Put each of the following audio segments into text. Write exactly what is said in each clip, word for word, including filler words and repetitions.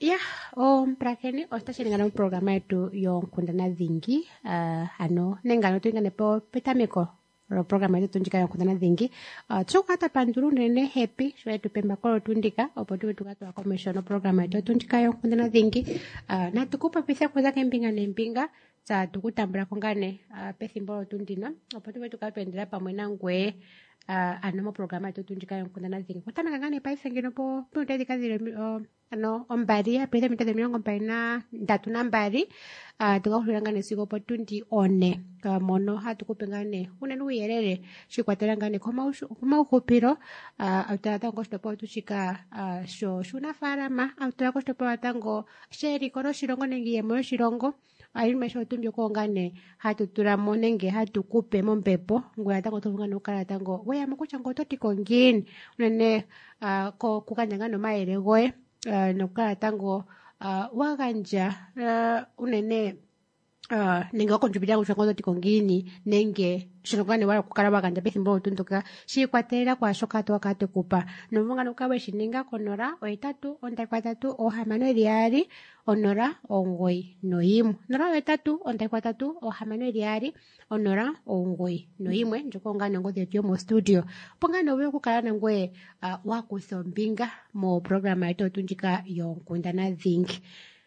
Ya, um, prakeni ostacheningana mu programa yetu yonkundana dhingi uh, ano nengano tuingane po petamiko ro programa yetu tunjika yonkundana dhingi uh, tsokata panduru nene happy shwe tupemba kolo tundika opo tuwe tukatoa komishono programa yetu tunjika yonkundana dhingi uh, na tukupa pisa kuza kembinga nembinga sa tukutambula kongane uh, pethimbo tundina opo tuwe tukapendela pamwe nangwe uh, ano mo programa yetu tunjika yonkundana dhingi kutamaka ngane paisengeno po puntedi kazile uh, ano ombari apetha mitatu milongo mbali na ndatu na mbari uh, tukahulirangane sigo po tundi one uh, mono hatukupengane unene uyerere shikwatelangane komauhupiro uh, autala tango shitopo tushika uh, sho shunafalama autala koshitopo tango sheriko lyoshilongo nenge iyemo yoshilongo ayilime sho tumbyo kongane hatutulamo nenge hatukupe mombepo ngoya tango tovungane ukala tango weyamo kutya ngo toti kongini unene uh, ko kukanyangana omayele goye Uh, nokukala tango uh, waganja uh, unene uh, nenge wakontributira kushongo toti kongini nenge shilongane wala kukala waganja pethimbo otunduka shiikwatelela kwaashoka twakatekupa novunga nukawe shininga konora oetatu ondai kwatatu ohamano eli yaali onora omugoyi noyimwe nora oetatu ondai kwatatu ohamano eli yaali onora omugoyi noyimwe ndjoka ongane ongodhi yetu yomo studio pongane owe okukala nangwe uh, wakutha ombinga mo programa yetu otunjika yonkundana dhingi.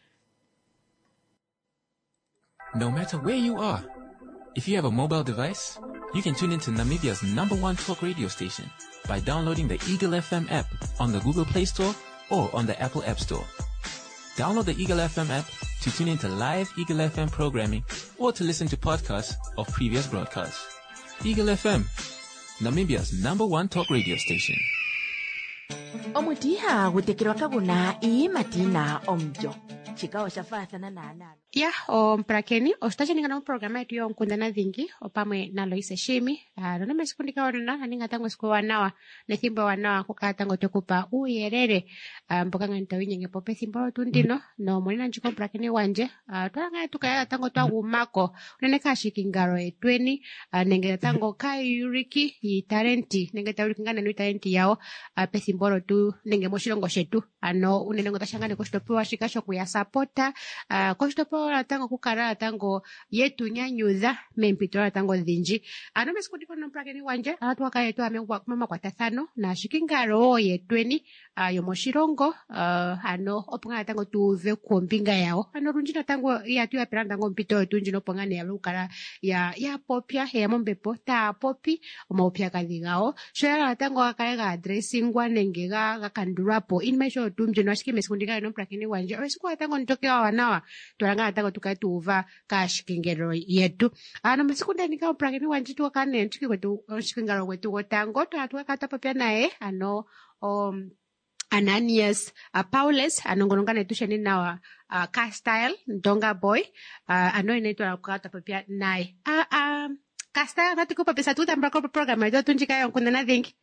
No matter where you are, if you have a mobile device, you can tune into Namibia's number one talk radio station by downloading the Eagle F M app on the Google Play Store or on the Apple App Store. Download the Eagle F M app to tune into live Eagle F M programming or to listen to podcasts of previous broadcasts. Eagle F M, Namibia's number one talk radio station. Omutiha gutekerwa kaguna ii matina omjo. Chikao shafathana na nalo. Ya, o mprakeni, ostacheningana mu programa yetu yonkundana dhingi opamwe na Loise Shimi. Uh, nona mesikundika wanana, haninga tango siku wanawa, nethimbo wanawa kukaa tango tukupa uyerere. Uh, mboka nga nitawinye pope thimbo tundino, no mwena njiko mprakeni wanje. Uh, tuwa nga tukaya tango tuwa umako, unene kashiki ngaro etweni, uh, nenge tango kai yuriki yi talenti, nenge tawuriki ngana nui talenti yao, uh, pethimboro tu, nenge moshilongo shetu, ano unene ngotashangane kushitopewa shikasho kuyasapota, uh, kushitopewa tango kukara tango yetu nyanyudha mempito tango dhinji ano mesikutiko no mprakeni wanje atu wakayetu amengwa mama kwa tathano na shikingaro yetweni uh, yomoshilongo uh, ano opunga tango tuve kuombinga yao ano runjina tango yatu ya piranda tango mpito yetu njino pongane ya lukara ya ya popia ya mombepo ta popi omopia kadhigao shoya tango wakayega addressingwa nenge ga kandurapo inmaisho tumjino ashiki mesikundika no mprakeni wanje oesikuwa tango nitoke wa wanawa tuaranga tango tukatuva kashikingero yetu ano mesikunde nika uprakeni wanjitu wakane nchiki kwetu shikingaro kwetu gotango tuatuwa katapa pia nae ano um, Ananias uh, Paulus anongonongana etusheni nawa uh, Castile Ndonga Boy uh, ano ineitwa katapa pia nae uh, uh, Castile natikupa pesa tuta mbrako programa yetu tunjika yonkundana dhingi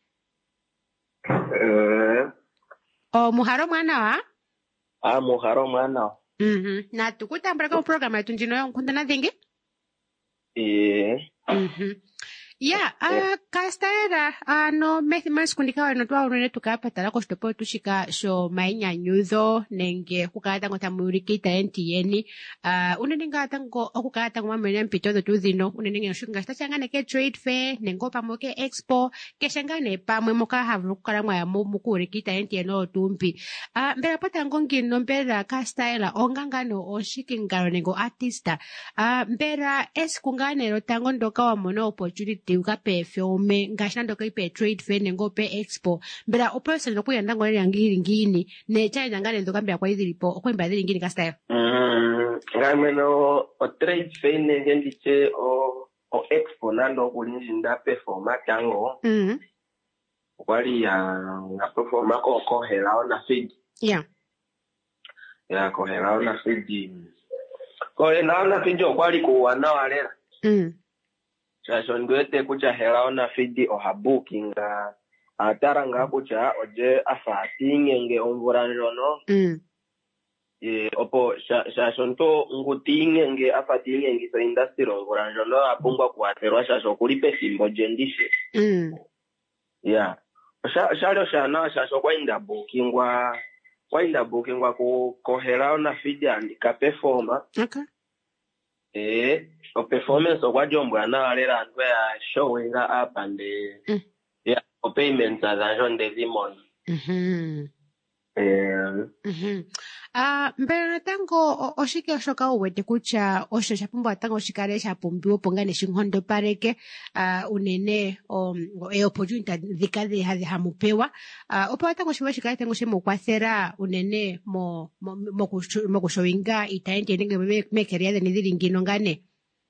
uh, o muharo mwana wa ah muharo mwana wa Mhm. Na tukutambula kwa programa yetu njino yonkundana dhingi? Eh. Mhm. Ya, uh, kastaera ano methi masikundika wano tuwa unene tukapatala ko shitopo tushika sho mainyanyudho nenge kukata ngo tamuriki talenti yeni uh, unene nga tango okukata ngo mamene mpito tu dhino unene nga shukinga stachangane ke trade fair nengo pamo ke expo ke shangane pamwe moka havulu kukala mwa ya mukuriki talenti yeno tumpi uh, mbela pota ngongi no mbela kastaera ongangano oshikingaro nengo artista uh, mbela esikungane lo tango ndoka wa mono opportunity ukape filme ngashina ndoka ipe trade fair nengo pe expo mbela operation lokuyanda ngo yangiri ngini ne chanya ngane ndoka mbya kwa izilipo okwemba zili ngini kastaera mm ngameno o trade fair nenge ndiche o o expo nando kulinda performa tango mhm kwali ya na performa ko ko helao na feed yeah ya ko helao na feed ko helao na feed kwali kuwana walera mhm Sasho ngwete kucha helao na feed o habukinga ataranga kucha oje afatinge nge omvuranjono mhm eh opo sasho nto ngutinge nge afatinge nge so industry omvuranjono apungwa kuaterwa sasho kulipe simbo jendishe mhm yeah sha sha sha na sasho kwa inda bookingwa waina booking wa ku kohera na fidandi ka performa. Okay. Eh, o performance o kwajombo na alera antu ya showing up and the mm. yeah, o payments as John Desmond. Mhm. Eh. Mhm. Ah, mbere tango oshike oshoka uwete kucha osho chapumba tango shikare chapumbiwo pongane shinhondo pareke ah unene o e opportunity dikade hadi hamupewa ah opo tango shiwe shikare tango shimo kwathera unene mo mo mo kushowinga itaende ndenge me mekeria de nidilingino ngane.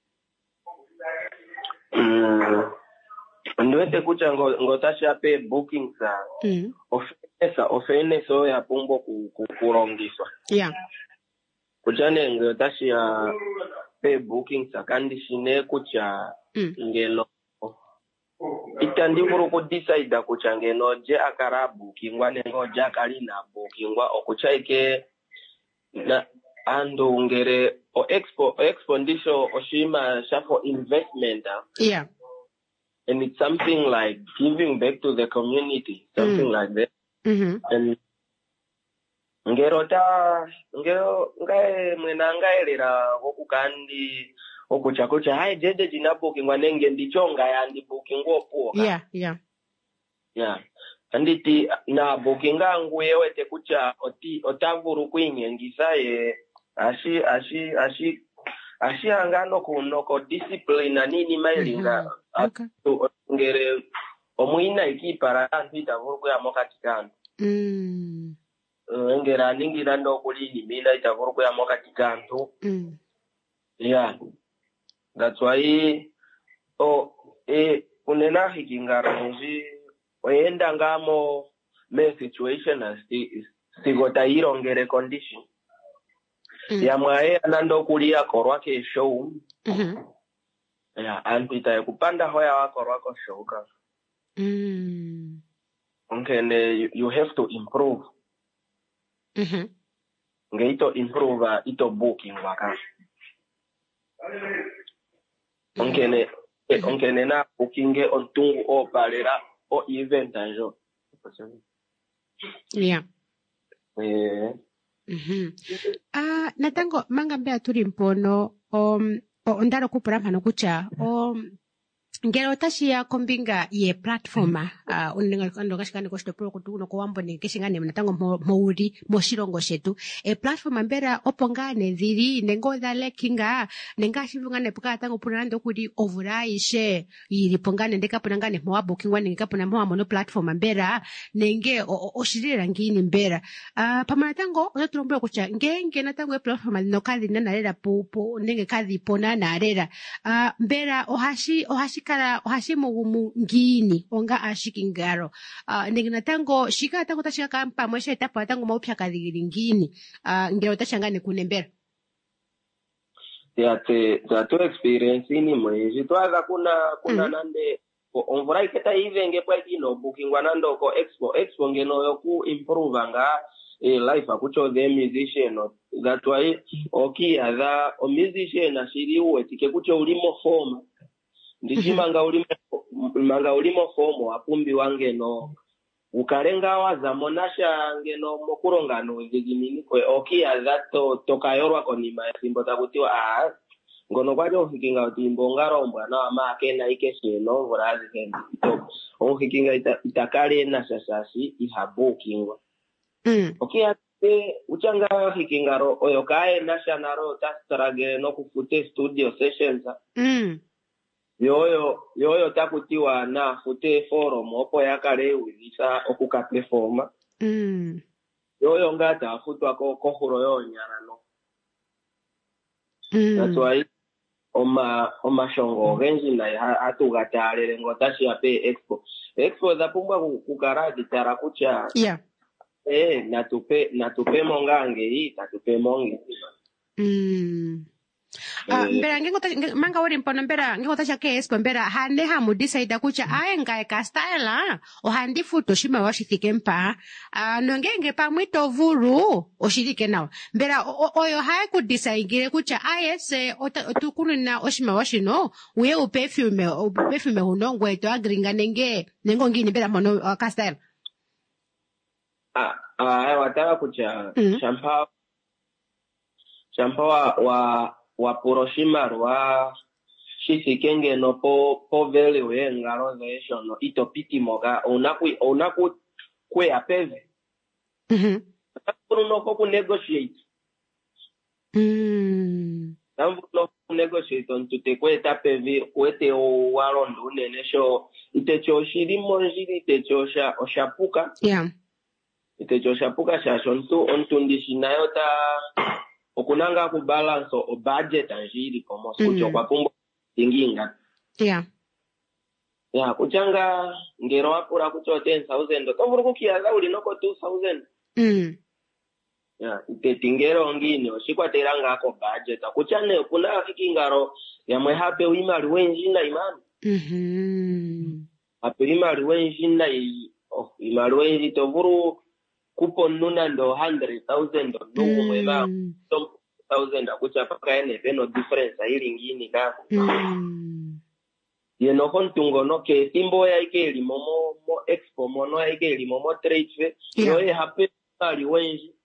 Mm. Ndwete kucha ngo ngotasha pe booking sa. Mm. Ofenesa ofeneso ya pumbo ku kurongiswa. Yeah. Kuchane ngotashi ya pe booking sa kandishine kucha mm. ngelo. Itandikuru ku decide kucha ngeno je akara booking wa nengo ja kalina booking wa okuchaike na ando ngere o expo expondisho oshima shafo investment. Yeah. And it's something like giving back to the community, something mm. like that. Mhm. And ngero ta ngero ngae mwena ngaelera okukandi okuchakucha hai jeje jinapo kingwanenge ndichonga ya ndi booking opo. Yeah, yeah. Yeah. Anditi na booking angu yewete kucha oti otavuru kwinyengisa ye ashi ashi ashi ashi angano kunoko discipline na nini mailinga. Mm-hmm. Okay. Ngere omwina ikipara antu itavuru kuya mokatikano. Mm. Ngera ningira ndo kulini mina itavuru kuya mokatikano. Mm. Yeah. That's why oh eh unena hikingara nji oenda ngamo me situation as sigota irongere condition. Mm. Ya mwae anando kulia korwake show. Mhm. Yeah, antu itayekupanda hoya wako wako shoka. Mm. Okay, you, you have to improve. Mhm. Ngeito improve uh, ito booking waka. Okay, ne okay ne na booking on tungu o palera o event anjo. Yeah. Eh. Mhm. Ah, natango manga mbea turi mpono um o ndaro kupura mano kucha um ngero tashi ya kombinga ye platforma uh, uninga ndo kashikane ko stopro kutuno ko wambo ne kishingane mnatango mouri moshirongo shetu e platforma mbera opongane dhiri nengo dale kinga nenga shivungane puka tango punando kudi ovuraishe yiri pongane ndeka punangane mo booking wane ndeka puna mo mono platforma mbera nenge oshirira ngini mbera uh, pamana tango ototrombo kucha ngenge natango e platforma no kadi nanarera pupo nenge kadi pona narera uh, mbera ohashi ohashi kara ohashi mugumu ngini onga ashikingaro uh, ningina tango shika tango tashika kampa mwesha etapo tango maupya kadhigiri ngini uh, ngero tashangane kunembera ya te za to experience ini mwezi twaza kuna kuna mm. nande onvura iketa ivenge kwa kino booking wanando ko expo expo ngeno yoku improve anga e life akucho the musician that why okay other o musician ashiri uwetike kucho ulimo form ndishimanga ulimo manga ulimo fomo apumbi wange no ukarenga waza monasha ngeno mokurongano zigimini kwe okia zato tokayorwa konima simbo takutiwa ah ngono kwajo hikinga utimbo ngarombwa na amake na ikesheno vorazi kendi o hikinga ita, itakale na sasasi ihabukingwa mm. Okia te uchanga hikinga ro oyokae nasha naro tastrage no kufute studio sessions mm. yoyo yoyo takutiwa na fute forum opo yakale wizisa okuka performa mm. yoyo ngata afutwa ko kohuro yonyara no mm. That's why oma oma shongo genji na atugatalele ngotashi ape expo expo za pumba kukaradi tara kucha yeah eh natupe natupe mongange hii tatupe mongi mm. Uh, mbera ngengo ta manga wori mpono mbera ngengo ta chake espo mbera hande ha mu decide kucha aenga ka style ah o handi futo shima washithike mpa uh, nongenge pa mwito vuru oshirike nawo mbera oyo ha ku decide kucha ayese otukunu na oshima washino we u perfume u perfume hunongwe to agringa nenge nengo ngini mbera mono uh, ka style ah ah wataka kucha Mm. champa champa wa wa wa Puroshima wa shisikenge no po po vele we ngaro zesho no itopiti moga onaku onaku kwe apeve. Mhm. Takuno no ko negotiate. Mm. Tambo no negotiate on tute kwe tapevi kwete o warondo nene sho itecho shiri monjiri itecho sha oshapuka. Yeah. Itecho shapuka sha shontu ontundishi nayo ta okunanga ku balance o budget anjiri komo skucho Mm. kwa pumbo inginga. Yeah. Ya kuchanga ngero akura kucho ten thousand tovuru kukiaza uli noko two thousand. Mm. Ya itetingero ngine oshikwa teranga ako budget kuchane kuna afiki ngaro ya mwe hape uimali wenji na imani. Mhm. Hape uimali wenji na i oh, imali wenji tovuru kupo nuna ndo one hundred thousand ndo mwema Mm. thousand akucha paka ene peno difference hili ngini ka. Mm. Yeno kontungo no ke timbo ya ike limomo mo expo mono ya ike limomo trade fair Yeah. yo e hape ali wenji.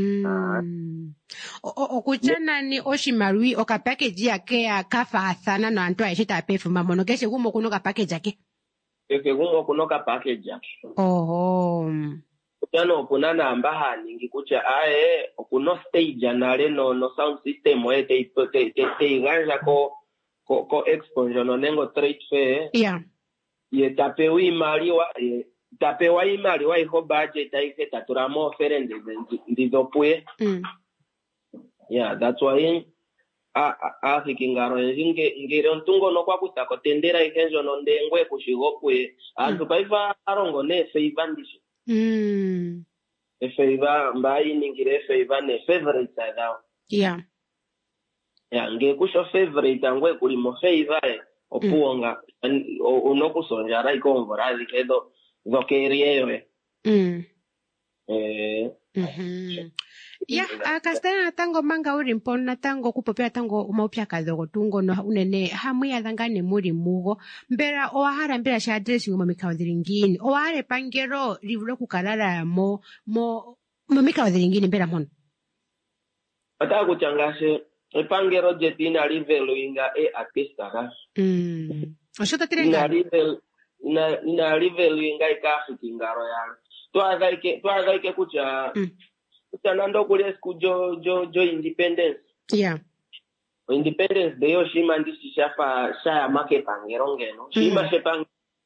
Mm. Okuchana ni oshimarui oka package yake akafathana na antu aishita pefuma mono keshe gumo kuno ka package yake. Keke gumo kuno ka package yake. Oho. Kuchano kunana ambaha ningi kucha ae okuno stage anale no no sound system we te te te te ganja ko ko ko expo no nengo trade fair. Yeah. Ye tapewi maliwa ye tapewa imaliwa iho budget aise taturamo oferende ndizopue. Mm. Yeah, that's why a a kingaro nge ngere ntungo no kwa kutako tendera ikenjo no ndengwe kushigopwe antu paiva arongo ne favor ndishi. Mm. E favor mbai ningire favor ne favorite adao. Yeah. Yeah, nge kusho favorite angwe kuli mo favor opuonga unokusonja rai konvorazi kedo zokeriewe. Mm. Eh. Mhm. Ya, akastana tango manga uri mpona tango kupopea tango umaupya kadhogo tungo no unene hamu ya dhangane muri mugo mbera oahara mbera sha address ngoma mikawdhiringini oahare pangero rivulo kukalala mo mo mo mikawdhiringini mbera mono Ata kuchangashe epangero jetina livelo inga e artista ka. mm oshota Ina tirenga level ina ina level inga ikafiki ngaro ya. Twaza ike twaza ike kucha mm. kucha nando kule siku jo jo jo independence. Yeah. Independence de yo shima ndishi shafa shaya make pangero ngeno. Shima Mm. shepang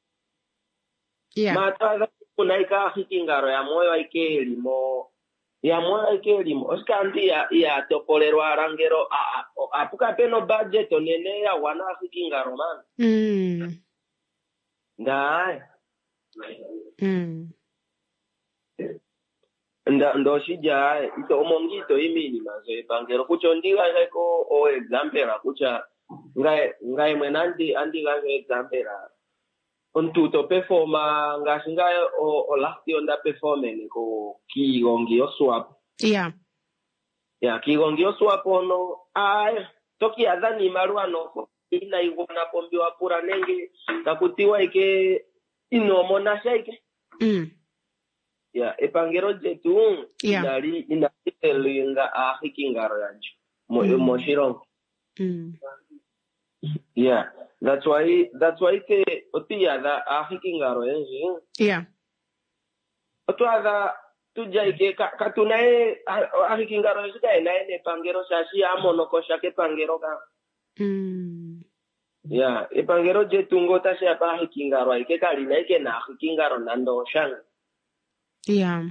Yeah. mataza kuna ikafiki ngaro ya moyo ike elimo ya moyo ike elimo. Oskandi ya ya topolero arangero a a apuka peno budget onene ya wana afiki ngaro man. Mm. Ndai. Mm. Nda ndo shija ito omongito imini mazo epangero kucho ndiga ko o example kucha ngai ngai mwenandi andi ga example ontu to performa ngashinga o o last onda performance ko kigongi oswap Yeah. ya kigongi oswap ono ai toki adhani maruano ko ina igona pombi wa pura nenge takutiwa ike inomona shaike. Mm. Ya, epangero jetu Yeah. inali inali elinga ahiki ngaro yanju. Mo Mm. mo shirong. Mm. Yeah, that's why that's why ke otia da ahiki ngaro yanju. Yeah. Otua da tuja ike ka, katunae ahiki ngaro yanju ka ina ne pangero shashi amono ko shake pangero ka. Mm. Yeah, epangero jetu ngota sha ahiki ngaro ike kali na ike na ahiki ngaro nando shang. Yeah.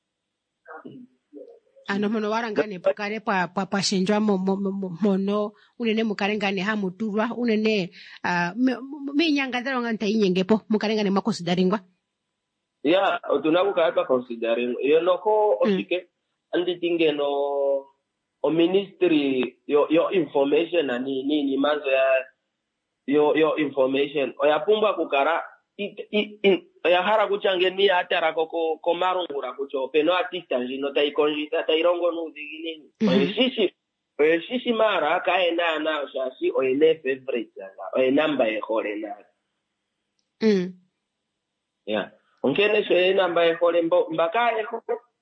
Ano mono warangane pakare pa pa pashenjwa mo mo mo- mono unene mukarengane ha muturwa unene uh, me nyanga zero nganta inyengepo mukarengane makonsideringwa. Yeah, tunakuka hapa considering yo noko osike andi tingeno o ministry yo yo information na ni ni ni mazo ya yo yo information oyapumba kukara it, it, it, oyahara kuchangeni atara koko komarungura kucho peno artista njino taikonjita tairongo nuzigini Mhm. oyeshishi oyeshishi mara kaenda na shashi oyene favorite na oyenamba ehole na Mm. yeah onkene shoye namba ehole mbo mbaka ehole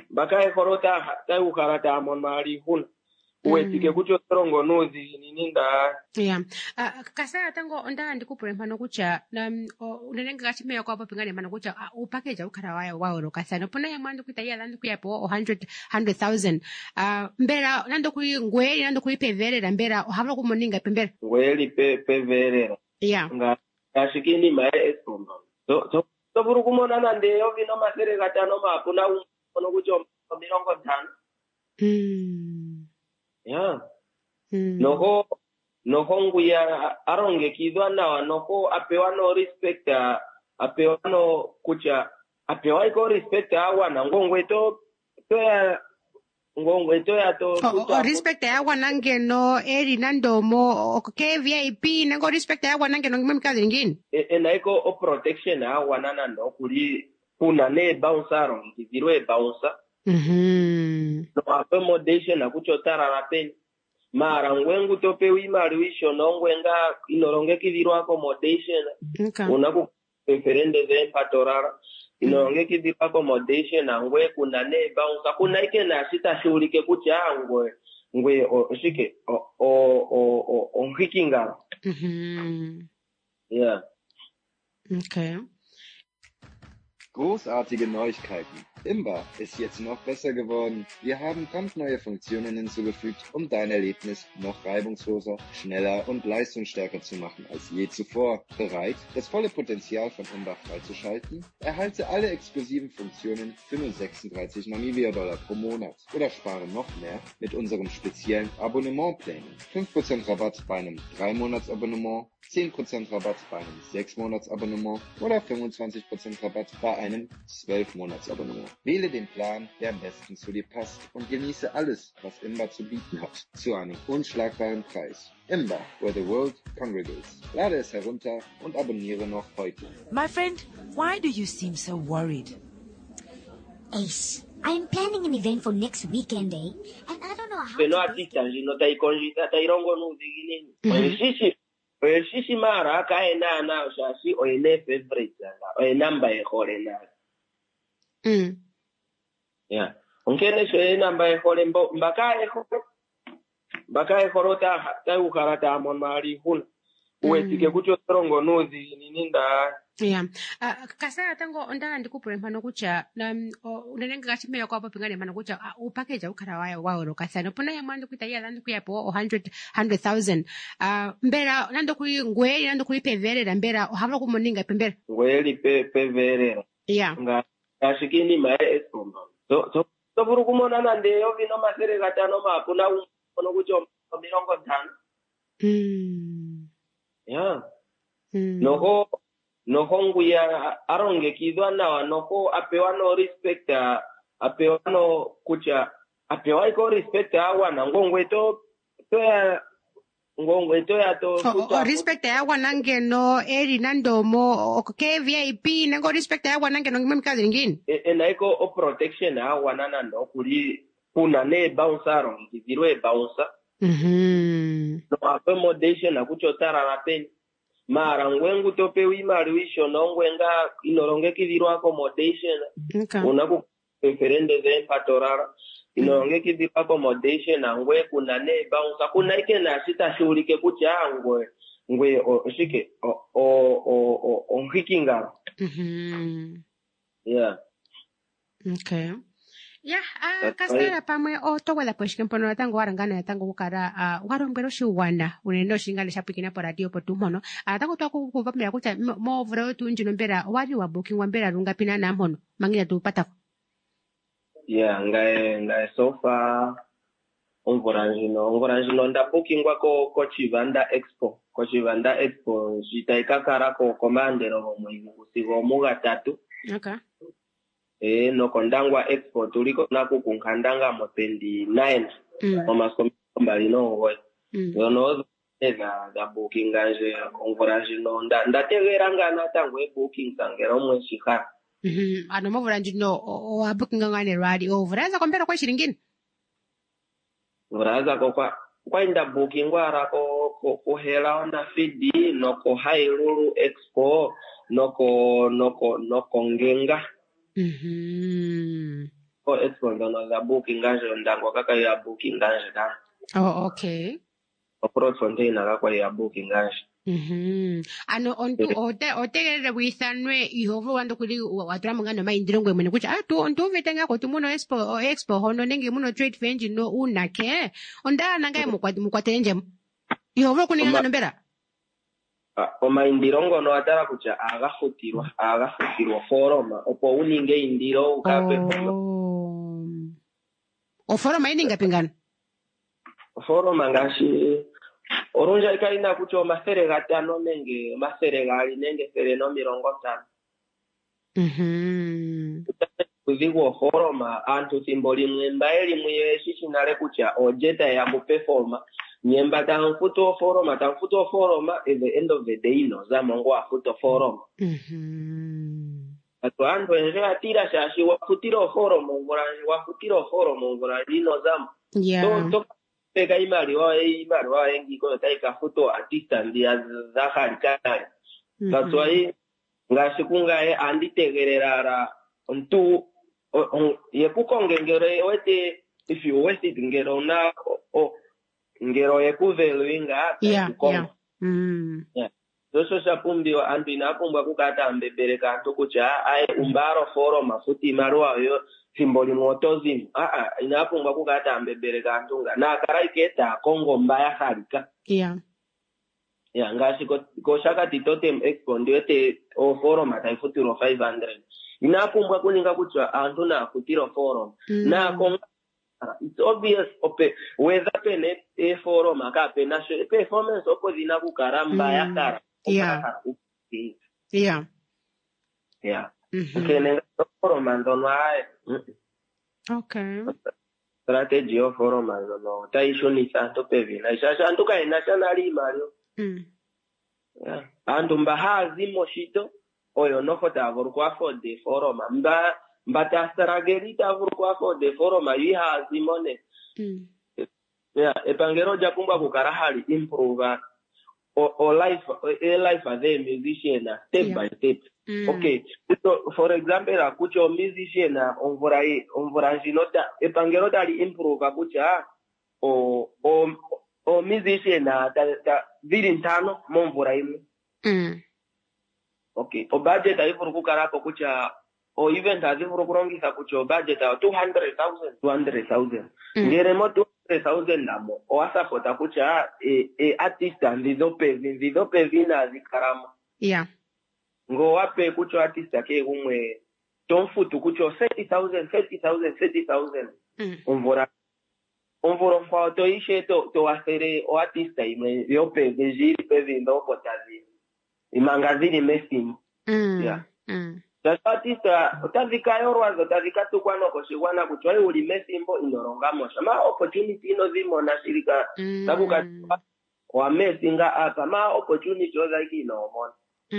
bakae korota tai ukarata amon mali huna uwetike kucho trongo nozi nininda yeah uh, kasaya tango onda ndikupure mphano kucha um, unenenga kachimea kwa pingane mphano kucha uh, upackage ukara wayo wao kasana pona ya mwandu kuita ya landu kuyapo one hundred one hundred thousand uh, mbera nando kui ngweli nando kui peverera mbera havlo kumoninga pembera ngweli pe peverera yeah nga ashikini mae esomba so so so buru kumona nande yo vino masere katano mapuna uno kucho mirongo tano mm yeah mm noho noho nguya aronge kidwa nawa noho apewa no respect apewa no kucha apewa iko respect awa na ngongwe to to ya ngongwe to ya to o, o respect ya wanange no eri nandomo o ke V I P nango respect ya wanange no ngimwe kazi nyingine e, e na iko o protection awa nana ndo kuli kuna ne bounce aronge kizirwe bounce mhm no ape modation akuchotara rapeni mara ngwengu tope wimari wisho nongwenga inoronge kidhiro accommodation okay unaku preferende ze patorara inoronge kidhiro accommodation ngwe kuna ne bounce kuna ike na sita shurike kucha ngwe ngwe oshike o o o o hikinga mhm yeah okay. Großartige Neuigkeiten. Imba ist jetzt noch besser geworden. Wir haben brandneue Funktionen hinzugefügt, um dein Erlebnis noch reibungsloser, schneller und leistungsstärker zu machen als je zuvor. Bereit, das volle Potenzial von Imba freizuschalten? Erhalte alle exklusiven Funktionen für nur sechsunddreißig Namibia-Dollar pro Monat oder spare noch mehr mit unserem speziellen Abonnementplänen. fünf Prozent Rabatt bei einem drei Monats Abonnement, zehn Prozent Rabatt bei einem sechs Monats Abonnement oder fünfundzwanzig Prozent Rabatt bei einem zwölf Monats Abonnement. Wähle den Plan, der am besten zu dir passt und genieße alles, was Imba zu bieten hat, zu einem unschlagbaren Preis. Imba, where the world congregates. Lade es herunter und abonniere noch heute. My friend, why do you seem so worried? Ace, I'm planning an event for next weekend, eh? And I don't know how pero to... artista no tai konjita tai rongo no digini sisi Well, sisi mara kaenda na shasi oine favorite na oine namba e hore na. Mm. Yeah. Onkene so namba e hore mbo mbaka e hore. Mbaka e hore ta ta ukarata amon mali huna. Uwetike kucho trongo nozi nininda. Yeah. Uh, kasaya tango onda ndikupure mphano kucha um, unenenga kachimea kwa pingane mphano kucha uh, upackage ukara wayo wao kasana pona ya mwandu kuita ya landu kuyapo one hundred one hundred thousand uh, mbera nando kui ngweli nando kui peverera mbera havlo kumoninga pembera ngweli pe peverera yeah nga ashikini mae esomba so so so buru kumona nande yo vino masere katano mapuna uno kucho mirongo tano mm yeah mm. noho noho nguya aronge kidwa nawa noho apewa no respect apewa no kucha apewa iko respect awa na ngongwe to to ya ngongwe to ya to o, o respect ya wanange no eri nandomo o ke V I P nango respect ya wanange no ngimwe kazi nyingine e, e na iko o protection awa nana ndo kuli kuna ne bounce aronge kidhirwe bounce mhm no ape modation akuchotara rapeni mara ngwengu tope wimari wisho nongwenga inoronge kidhiro accommodation okay unaku preferende ze patorara inoronge kidhiro accommodation ngwe kuna ne bounce kuna ike na sita shurike kucha ngwe ngwe oshike o o o o hikinga mhm yeah okay yeah uh, kasara pamwe o towela pues mpono tango warangana tango ukara uh, warombero shiwana unendo shingale shapikina po radio po tumono atango to kuvamira kucha mo vro tunjino mbera wari wa booking wa mbera runga pina na mhono mangina tupata yeah ngae ngae sofa ongoranjino ongoranjino nda booking wako ko Chivanda Expo ko Chivanda Expo jitaikakara ko komandero mo mugusigo muga tatu okay eh no kondangwa expo tuliko naku kunkandanga motendi nine mm. omasomo mbali no hoy mm. yono eza da booking anje encourage no nda ndategeranga na tangwe booking sangero mwe shika mhm ano mo vuranji no o booking ngane radi o vuraza kompera kwa shiringini vuraza ko kwa kwa inda booking wara ko ko, ko hela onda fidi no ko Hailulu Expo no ko no ko no ko ngenga mhm o expo ndono za booking nganje ndango kaka ya booking nganje ka. Oh, okay. Opro fontaine akakwa ya booking nganje. Mhm. Ano ontu ote ote wisanwe ihovo wando kuli watrama ngano maindiro ngwe mwene kucha atu ontu vetenga ko tumuno expo o expo hono nenge muno trade fair no unake onda nanga mukwati mukwatenje ihovo kuninga ngano mbera o maindiro ngono atara kucha agafutirwa agafutirwa foroma opo uninge indiro ukape oh. O foroma ininga pingano foroma ngashi orunja ikaina kucho masere gatano nenge masere gali nenge sere no mirongo tano. Mhm. Kuzigo foroma antu simboli mwemba eli mwe shishinale kucha ojeta ya kuperforma nyemba tanfuto foroma tanfuto foroma at the end of the day no za mongo afuto foroma. Mhm. Atu antu enje atira shashi wafutiro foroma ngora wafutiro foroma ngora lino zam. Yeah. To, to, pega imali wa imali wa engi ko taika foto artista ndia za harikana. Mm-hmm. That's why ngashi kungae anditegerera ntu yekukongengere wete if you waste it ngero na o ngero yekuvelinga yeah yeah mm yeah so shapumbi antu inapumbwa kukata ambebereka antu kucha ai umbaro foro mafuti marwa yo simboli motozi a a inapumbwa kukata ambebereka antu nga na karaiketa kongo mbaya harika yeah yeah ngashi ko, ko shakati totem expo ndiwete o foro mataifutiro five hundred inapumbwa kuninga kucha antu na futiro foro mm. na konga it's obvious ope whether pene e forum akape na performance opo zina kukaramba mm. ya kara yeah yeah yeah mm-hmm. Kene forum ndono ai okay strategy of forum ndono taisho ni santo pevi na shasha antuka nationally mario mm yeah andu mbahazi moshito oyo noko tavor kwa for the forum mba mbata staragerita vuru kwa for the forum ayiha zimone mm yeah epangero jakumba kukarahali improve o, o life a life as a musician step yeah. by step mm. Okay so for example akucho musician onvura onvura jinota epangero dali improve akucha o o o musician ta ta vili tano monvura imu mm okay o budget ayivuru kukarapo kucha o event azivuru kurongisa kucho budget ya two hundred thousand two hundred thousand mm. ngere mo two hundred thousand namo o asapota kucha e, e artist ndizope ndizope vina zikaramo yeah ngo wape kucho artist ake umwe tomfutu kucho thirty thousand thirty thousand thirty thousand mm. umvura umvura kwa to ishe to to asere o artist imwe yope vejiri peve ndo potazi imangazini messing mm. yeah mm. Tatista utavika yorwazo utavika tukwana koshikwana kuchwa uli mesimbo inoronga ma opportunity ino zimo na shirika mm. tabuka wa mesinga apa ma opportunity oza kino mon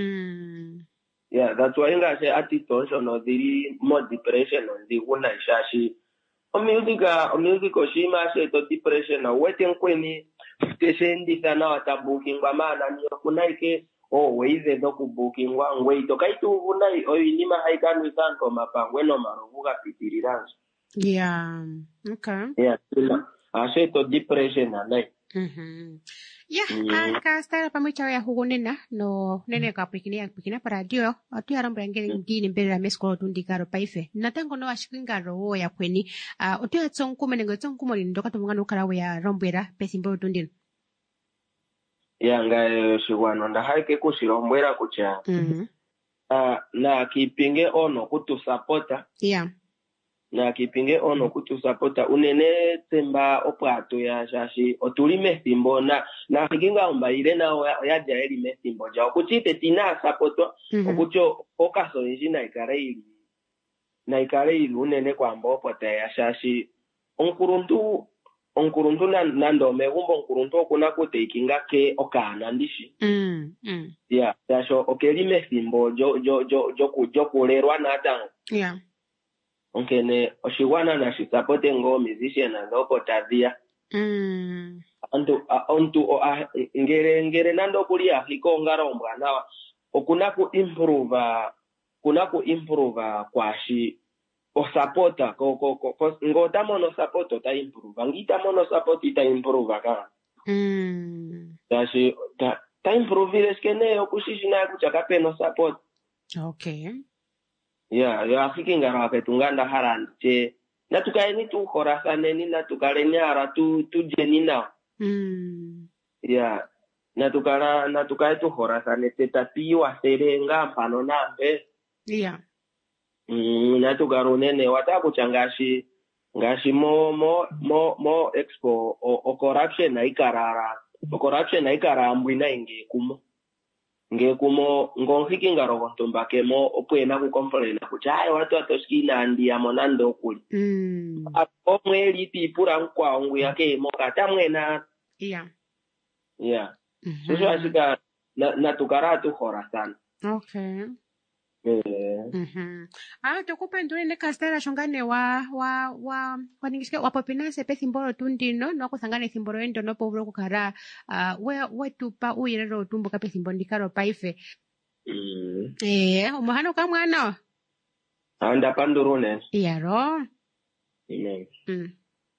mm. yeah that's why nga say artist also no diri more depression on the una shashi o music o music oshima she to depression na weten kweni station disana watabuking kwa maana ni kunaike oh weize doku booking wa ngwe to kaitu vunai oyinima haikanu santo mapangwe no maruvuga pitiriranzo yeah okay yeah ashe to depression anai mhm yeah mm. Aka stara pamoja ya hugonena no nene ka pikini pikina para dio atu ya romba ngene ngini mbele ya mesko tundikaro paife natango no ashikinga ro ya kweni uh, otu ya tsonkume nengo tsonkume ni ndoka tumungano karawe ya rombera pesimbo tundino yanga shiwano ndahaike kushilombwera kucha mhm uh, na kipinge ono kutu supporta yeah na kipinge ono kutu supporta unene temba opwato ya shashi otuli mesimbo na na kinga ombaire na ya jaeli mesimbo ja okuchite tina supporto mm-hmm. Okucho okaso injina ikareili na ikareili unene kwa mbopo ta ya shashi onkuruntu onkuruntu nando megumbo onkuruntu kuna kuteikinga ke okana ndishi mm mm yeah dasho okelime simbo jo jo jo jo ku jo kulerwa natanga yeah onkene oshiwana na shikapote ngo musician ndo potavia mm antu ontu o ngere ngere nando kulia hiko ngarombwa na okuna ku improve kuna ku improve kwashi o sapota ko ko ko ngota mono sapoto ta improve ngita mono sapoti ta improve ka mm tashi ta ta improve leskene okushishina kuchaka peno support. Okay. Ya ya afikinga rape tunganda haran che na tukaeni tu khorasane ni na tukale nyara tu tu jenina. Mm. Ya na tukala na tukae tu khorasane tetapiwa serenga mpano nambe. Yeah. Mm, na tukarunene watakuchangashi ngashi mo mo mo mo expo o, o corruption na ikarara o corruption na ikarambwi na inge kumo nge kumo ngonhiki ngaro ntombake mo opwena ku complain kuti ayi watu atoskina ndi amonando kuli Mm. apo mweli pipura nkwa ngu yake mo kata mwena. Yeah. Yeah. Mm-hmm. Sio ashika na, na tukaratu khora sana. Okay. Eh. Mhm. Ah, tokupa ndure ne kastera shongane wa wa wa waningishike wapopinase pe thimboro tundino no kusangane thimboro endo no povro kukara uh, we wetupa uyerero tumbo kape thimbondikaro paife. Mm. Eh, umuhano ka mwana. Anda pandurune. Iyaro. Amen. Mm.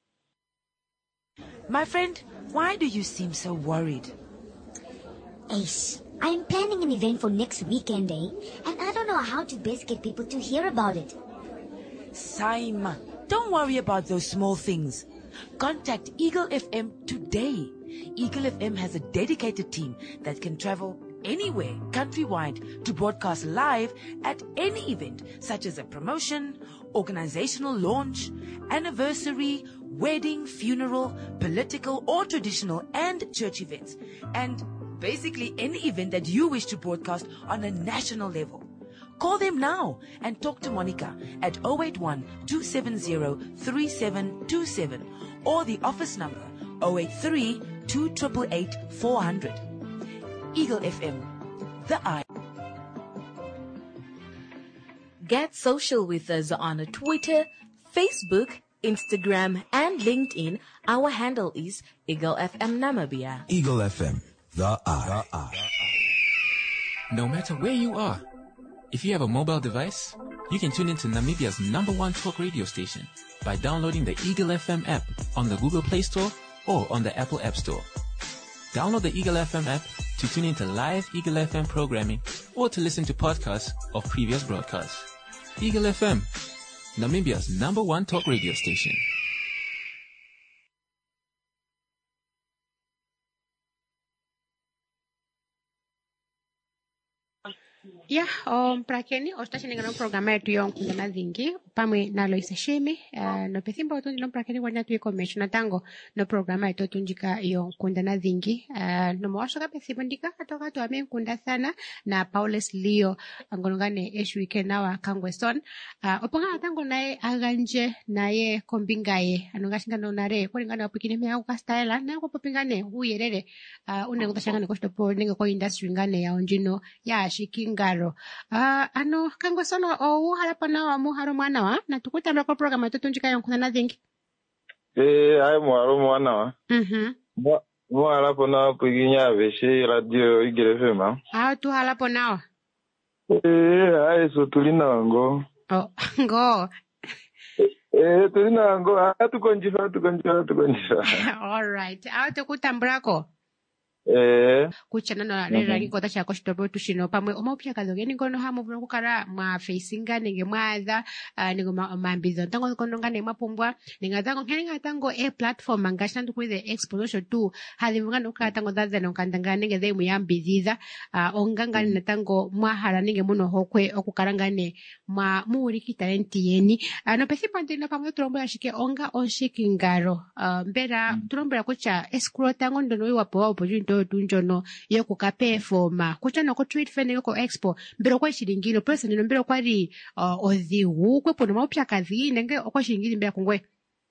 My friend, why do you seem so worried? Ace, I'm planning an event for next weekend, eh? And I don't know how to best get people to hear about it. Saima, don't worry about those small things. Contact Eagle F M today. Eagle F M has a dedicated team that can travel anywhere countrywide to broadcast live at any event, such as a promotion, organizational launch, anniversary, wedding, funeral, political or traditional and church events, and basically any event that you wish to broadcast on a national level. Call them now and talk to Monica at zero eight one, two seven zero, three seven two seven or the office number zero eight three, two eight eight, eight, four zero zero. Eagle F M, the eye. Get social with us on Twitter, Facebook, Instagram, and LinkedIn. Our handle is Eagle F M Namibia. Eagle F M, the eye. The eye. No matter where you are, if you have a mobile device, you can tune into Namibia's number one talk radio station by downloading the Eagle F M app on the Google Play Store or on the Apple App Store. Download the Eagle F M app to tune into live Eagle F M programming or to listen to podcasts of previous broadcasts. Eagle F M, Namibia's number one talk radio station. Yeah, um, prakeni ostashiningana no programa yetu yonkundana dhingi pamwe na Loise Shimi uh, no pethimbo otundi no prakeni wanya tuye commission tango no programa yetu tunjika yonkundana dhingi uh, no mwashoka pethimbo ndika atoka tu ame nkunda sana na Paulus Leo angolongane eshu weekend nawa Kangweston uh, oponga tango nae aganje naye kombingaye anongashinga no nare kolingana opikine me au kastaela na kopopingane uyerere uh, une ngutashanga kostopo ninge ko industry ngane ya onjino ya shikingaro uh, ano Kangweston o harapa nawa mu haro mwana wa na tukutamba ko program yetu tunjika yonkundana dhingi. Eh, ai mwaro mwana wa. Mhm. Mwa mwara pona piginya veshe radio Eagle F M. Ah, tu halapo nawa. Eh, ai so tulina ngo. Oh, ngo. Eh, tulina ngo atukonjifa atukonjifa atukonjifa. All right. Ah, tukutambrako. Eh. Kuchana na nera ngikota cha koshitobo tushino pamwe omopya kazogeni ngono hamu vuno kukara mwa facinga ninge mwaza uh, ningo mambizo tango kono ngane mapumbwa ninga tango ngenga tango e platform angashana tukuize exposition tu hali vungana ukara tango daza no kandanga ninge ze muyambiziza uh, onganga mm. tango mwahara ninge muno hokwe okukarangane mwa muuriki talenti yeni uh, no pesipa ndino pamwe turombo ya shike onga onshikingaro uh, mbera mm. turombo ya kucha escrow tango ndono iwapo wa opportunity tunjono yoko kapefoma kuchana ko trade fair yoko expo mbero kwa shiringiro person no mbero kwa ri uh, odhiwu kwepo no mapya kazi nenge kwa shiringiro mbera kungwe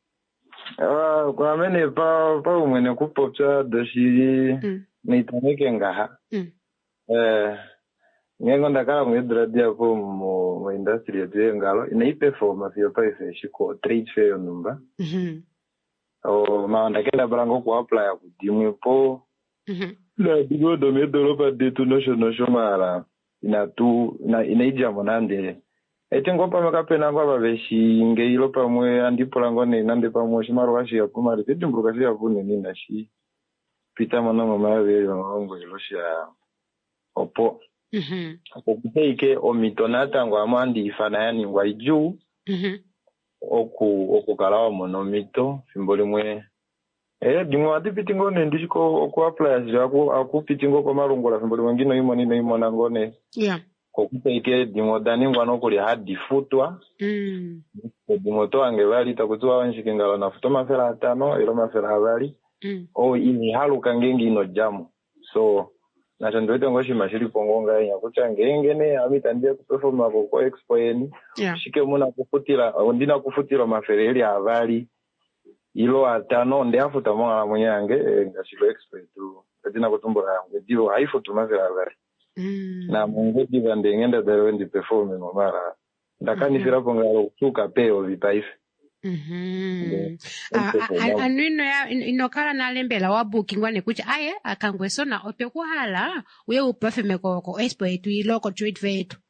Ah, kwa mene pa pa umene kupopcha doshiri mm. nitaneke ngaha. Mm. Eh, ngengo ndakala mwedra dia ko mu mu industry yetu ngalo inaipe forma vyo pa ife shiko trade fair numba. Mhm. O ma ndakela brango ku apply ku dimwe po. Mhm. La digo do me do pa de tu no shono shomara ina tu na inaija monande eti ngopa makapena ngwa babeshi ngeilo pamwe andipula ngone nande pamwe shimaro washi yakumari eti mbruka shi yakune nina shi pita mona mama yawe ngo ilosha opo mhm okupeke omitonata ngwa amandi ifana yani ngwa iju mhm oku okukalawa monomito simbolimwe eh dimwe atipiti ngone ndishiko oku apply jako akupitingo kwa marungola simbolimwe ngino imoni no imona ngone yeah kokupeke dimwe daningwa nokuli hadi futwa mm dimwe to ange bali takutuwa wanshikingala na futo mafera atano ilo mafera abali mm o ini haluka ngengi ino jamu so na chandoite ngoshi mashiri pongonga nya kucha ngengene amitandie kuperforma ko expo yeni yeah shike muna kufutira ndina kufutira mafereli avali ilo atano ndiafuta mwana mwenyange ngashiko expo tu ndina kutumbura yangu dio haifutu mafera avali mm na mungu diva ndengenda dero ndi perform mara ndakanifira pongalo kusuka peo vipaife mhm anwino ya inokala nalembela wa booking wane kucha aye akangwesona opekuhala uye upafeme ko expo yetu iloko trade fair yetu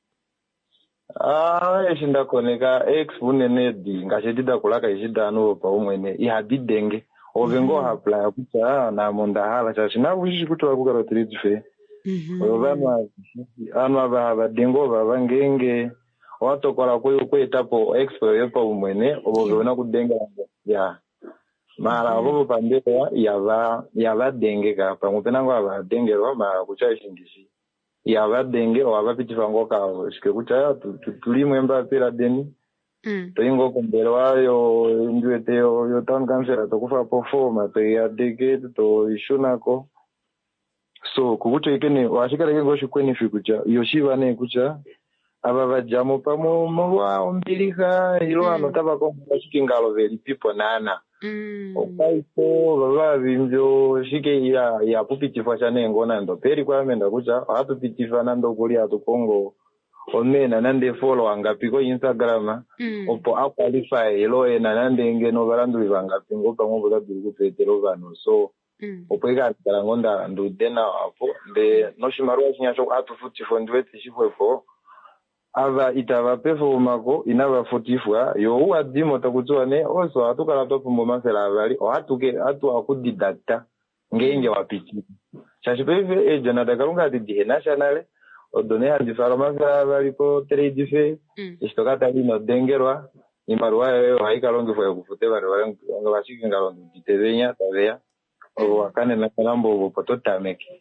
ah eshinda koneka expo nenedi ngashidida kulaka ishidano pa umwene ihabidenge ovengo apply kucha na monda hala chashina kushi kutwa kugaro trade fair mhm obama anwa ba badengo baba ngenge watokola kwe kwetapo expo yepo umwene obona kudenga ya mara abo pandera yava yava denge ka pa mupenango aba denge ro mara kucha shingisi yava denge wava pitifango ka shike kucha tulimwe mbapira deni mm toingo kombero wayo ndwete yo town council to kufa performa to ya dege to ishunako so kukucha ikene washikara kengo shikweni fikucha yoshiva ne kucha aba bajamo pamo mwa ombilika ilo anotaba ko bashikingalo veli pipo nana mm okaiko baba bimjo shike ya ya pupitifa chane ngona ndo peri kwa menda kucha atupitifa nando kuli atukongo omena nande follow angapiko Instagram mm opo aqualify ilo ena nande ngeno barandu bangapi ngopa ngobo daduru kupetero vano so mm opeka karangonda ndo dena apo de noshimarwa chinyasho atufuti fondweti chifwepo ava itava performa ko inava fotifwa yo uadimo takutswane also atukala topumbo mafela avali o atuke atu akudidacta ngenge wapiti chashipeve e jonathan kalunga ati national odone handi farmasa avali ko trade fair istokata lino dengerwa imarwa yo haikalonge fwa kufute bari bari ngabashiki ngalonge ditevenya tavea o wakane na kalambo pototameke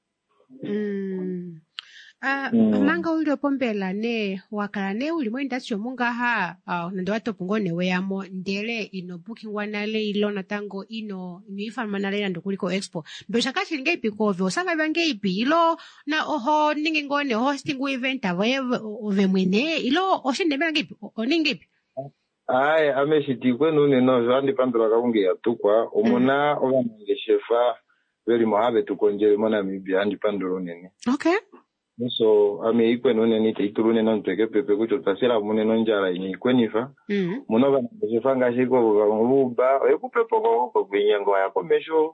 mm Ah, mm. Manga uli opombela ne wakala ne uli mo industry munga ha uh, ndo watopungo ne weyamo ndele ino booking wanale ilona tango ino ino ifalma nale ndo kuliko expo ndo shakashi linge ipiko ovyo sanga bange ipi ilo na oho ningi ngone hosting event ave ove mwene ilo oshinde bange ipi oningi ipi ai ameshiti kwenu ne no jandi pandura kaunge yatukwa omona mm. ovange shefa veli mohabe tukonjele mona mibia andi pandura nene okay so ame ikwe none ni titurune non teke pepe kucho tasira mune non jara ni kwenifa mm muno bana jefanga shiko buba ekupepo ko kwenyengo ya komesho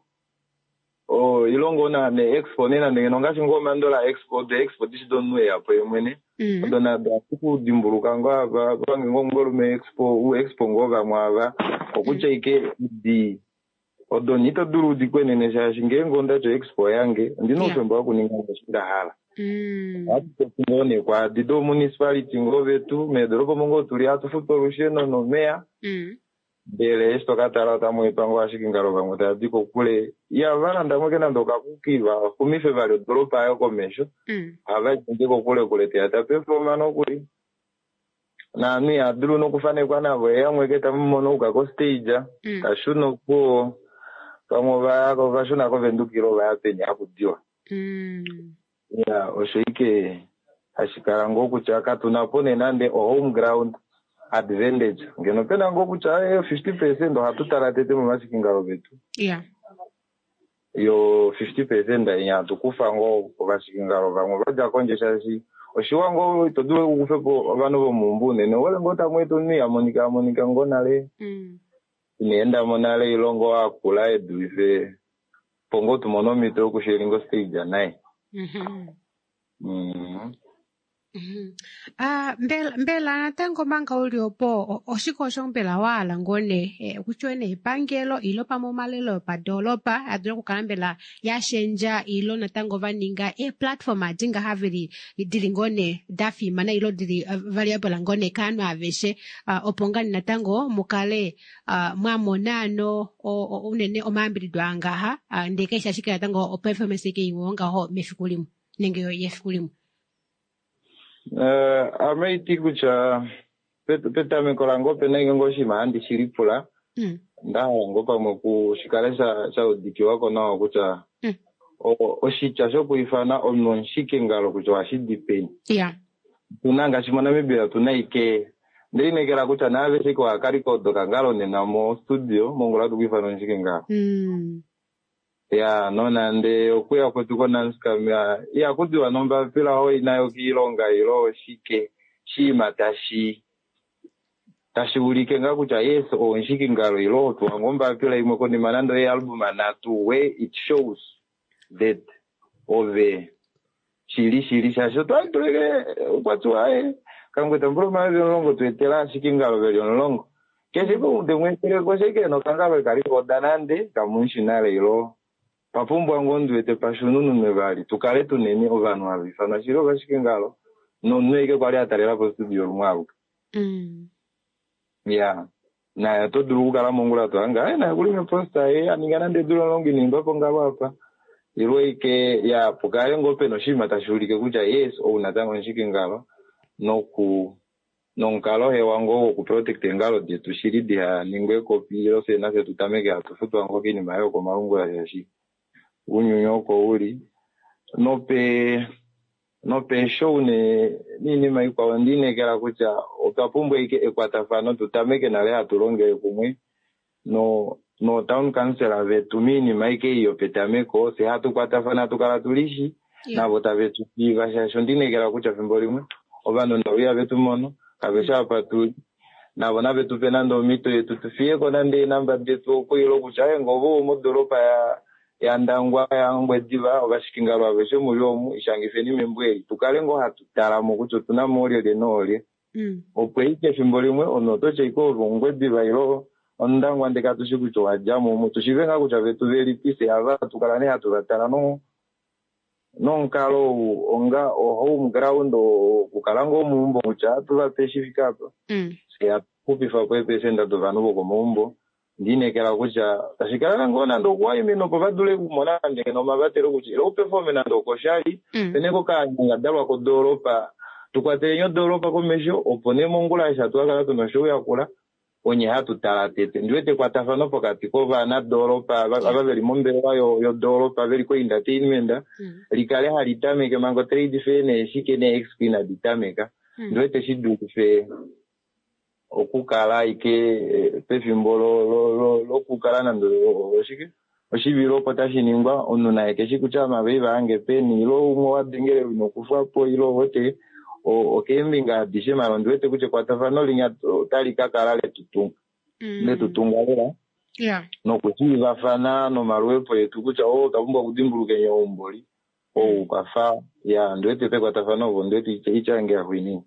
o ilongo na ne expo nena ngeno ngashi ngoma ndola expo de expo disdonwe ya po mwene mm dona da ku dimburuka ngwa ba bangi ngongolo me expo u expo ngoga mwaba okucha ike di odonito duru dikwenene shashi ngengo ndacho expo yange ndino femba yeah. kuninga shinda hala mm hapo tuone kwa dido municipality ngove tu medropo mongo tuli atu futorusheno no mea mm bele esto katara tamwe pango ashikingalo bamwe tadiko kule ya vana ndamwe na ndoka kukiva kumife vale dropa yo komesho mm ava ndiko kule kule teata performa no kuli na ni aduru no kufane kwa navo yamwe keta mmono ukako stage mm. kashuno ko pamwe va ko vashuna ko vendukiro va penya akudiwa mm ya oshoike ashikara ngokuchaka tunapone nande o home ground advantage ngeno pena ngokucha fifty percent hatutaratete mu masikingalo betu yeah yo fifty percent ya tukufa ngo basikingalo bamwe baja konjesha si oshiwango todwe ukufepo abantu bo mumbune no wale ngota mwetu ni amonika amonika ngonale mm nienda monale ilongo akula eduife pongo tumonomito kushiringo stage naye mhm mm Mhm. Ah, mbela mbela natango manga uliopo oshikosho mbela wala ngone eh, kuchwene ipangelo ilo pamo malelo pa dolopa adula kukala mbela yashenja ilo natango vaninga e platform adinga havili dili ngone dafi mana ilo dili uh, variable ngone kanu aveshe uh, opongani natango mukale uh, mwamonano o, o unene omambiridwa ngaha uh, ndeke shashika natango o performance ke iwonga ho mefikulimu nenge yo yefikulimu. Uh, amaiti kucha pet petame kolango pena ingo shima andi shiripula mm. nda ngo pamwe ku shikalesa cha udiki wako nao kucha mm. o oshicha sho kuifana omnon shikengalo kucha washidipeni yeah tunanga shimona mebia tunaike ndinekera kucha nave siko akari kodo kangalo nena mo studio mongola tukuifana shikengalo mm. ya nona nde okuya kwetuko nanskamya ya kuti wanomba pila ho inayo kilonga ilo shike shima tashi tashi ulike nga kucha yeso o nshiki ngalo ilo tu ngomba pila imwe koni manando ye album anatu where it shows that ove shili shili shasho twatuleke kwatu ae kangwe tamburo mawe longo tuetela shiki ngalo veli longo kesipo ndemwetele kwasheke no kangalo kali kodanande kamunshi nale ilo papumbwa ngondu ete pashununu mevali tukale tuneni ovanu avi fana shiro kashikengalo no nweke kwali atarela po studio rumwaruka mm. ya na to duru kala mongula to anga na kuli me posta e aningana nde duru longi nimba ponga bapa iroike ya pokale ngope no shima tashulike kuja yes o unatango nshikengalo no ku nonkalo he wango ku protect ngalo de tushiridi ha ningwe kopi yo se na se tutameke atufutu wango kini mayo ko marungu ya shi unyunyoko uli nope nope show ne nini mai kwa ndine kera kucha okapumbwe ike ekwatafano tutameke na lea tulonge kumwe no no town council ave tumini maike iyo petameko se hatu kwatafana tukala tulishi yeah. Na bota vetu kiva sha ndine kera kucha fimbolimwe obano ndo ya vetu mono kabesha patu na bona vetu penando mito yetu tufie kona ndi namba betu ko ilo kucha ngobo modoropa ya yandangwa yangwe diva obashikingalo abeshe mulyomu ishangifeni membweli tukalengo hatutala mu kucho tuna mori le noli mm. opweike fimbolimwe onoto cheiko rongwe diva ilo ondangwa ndekatushi kucho wajamu mu tushivenga kucha vetu veli pise ava tukalane haturatala no nonkalo onga o home ground o kukalango mumbo kucha tuva peshifika apa mm. ya kupifa kwepe senda dovanu ko mumbo ndine kera kucha tashikala ngona ndo kwa imino povadule kumona ndenge no mabatero kuchi lo performe na ndo koshali mm. peneko ka ngadalwa ko doropa tukwate nyo doropa ko mesho opone mongula isha twakala tuno show yakula onye hatu talatete ndwete kwa tafano pokati ko bana doropa ababeli mombero yo yo doropa beli ko entertainment mm. likale halitameke mango trade fene shikene exquina ditameka mm. ndwete shidu fe okukala ike pefimbolo lo lo lo kukala nando oshike oshibiro potashi ningwa onuna eke shikuchama beba ange peni lo umwe wadengere no kufapo ilo wote o okembinga dishe marondo wete kuche kwa tafano linya tali kakala le tutunga mm. le tutunga lera yeah no kuchiva fana no marwepo yetu kucha o kabumba kudimbuluke nyomboli o ukafa ya ndwete pe kwa tafano vondete ichange ahwini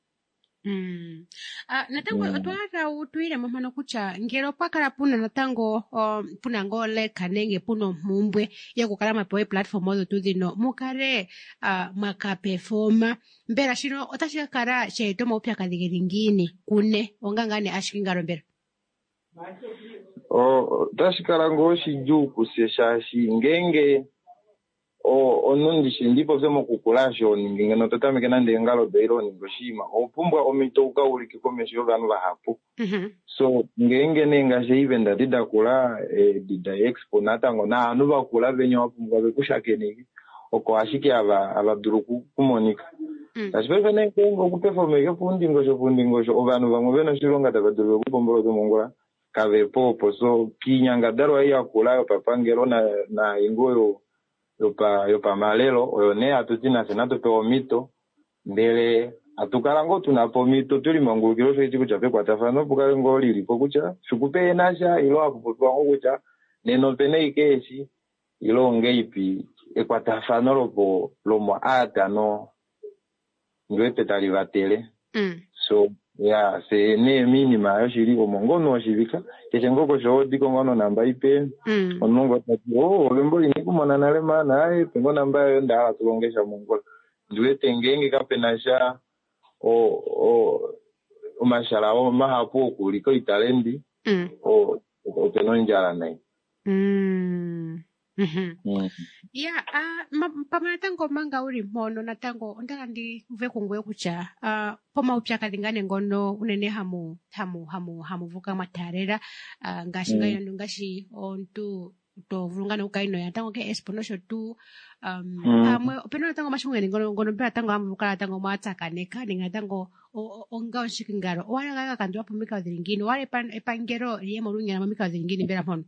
mm. Uh, natango mm. twara utwire mamano kucha ngero pakala puna natango um, puna ngole kanenge puno mumbwe ya kukala mapoe platform odo tudino mukare uh, maka performa mbera shino otashika kara sheito maupya kadhigiringini kune ongangane ashikingaro mbera o tashikala ngoshi juu kuseshashi ngenge o onundi shindipo zemo kukulasho ninginga no tatameke nande ngalo beiro ningoshima opumbwa omito ukawuliki komesho vanu vahapu mm -hmm. so ngenge nenga sheivenda dida kula e, dida expo natango na anu bakula venyo wapumbwa bekushakeniki oko ashiki ava ava duruku kumonika mm. Tasipeka nengo kuperformeke fundingosho fundingosho ovanu vamwe veno shilonga tabaduru kubombolo zomongola kave popo so kinyanga darwa iya kula papangelo na na ingoyo yopa yopa malelo oyone atutina senato pe omito mbele atukalango tunapo mito tuli mangulukiro feti kucha pe kwatafano pukalengo lili pokucha shukupe nasha ilo apo twango kucha neno pene ikeshi ilo ngeipi ekwatafano lopo lomo ata no ndwete tali vatele Mm. so ya se ne minima yo shiri omongo no shivika keshengo ko jodi ko ngono namba ipe Mm. onongo tati oh lembo ni kumona nale mana ai pengo namba yo ndala tulongesha mongo ndwete ngenge kapenasha o o umashala o mahapo kuliko italendi Mm. o o penonjala nai Mm. Mhm. mm. Yeah, ah uh, pamana tango manga uri mono na tango ondaka ndi mve kungwe kucha ah uh, poma upya kalingane ngono unene hamu hamu hamu hamu vuka matarera uh, ngashi mm. ngayo ngashi ontu to vulungana ukaino ya tango ke exponential tu um mm. pamwe openo tango mashungene ngono ngono pera tango hamu vuka tango mataka neka ninga tango onga onshikingaro wala gaga kandu apo mika zingine wale pan epangero yemo runya na mika zingine bera mono.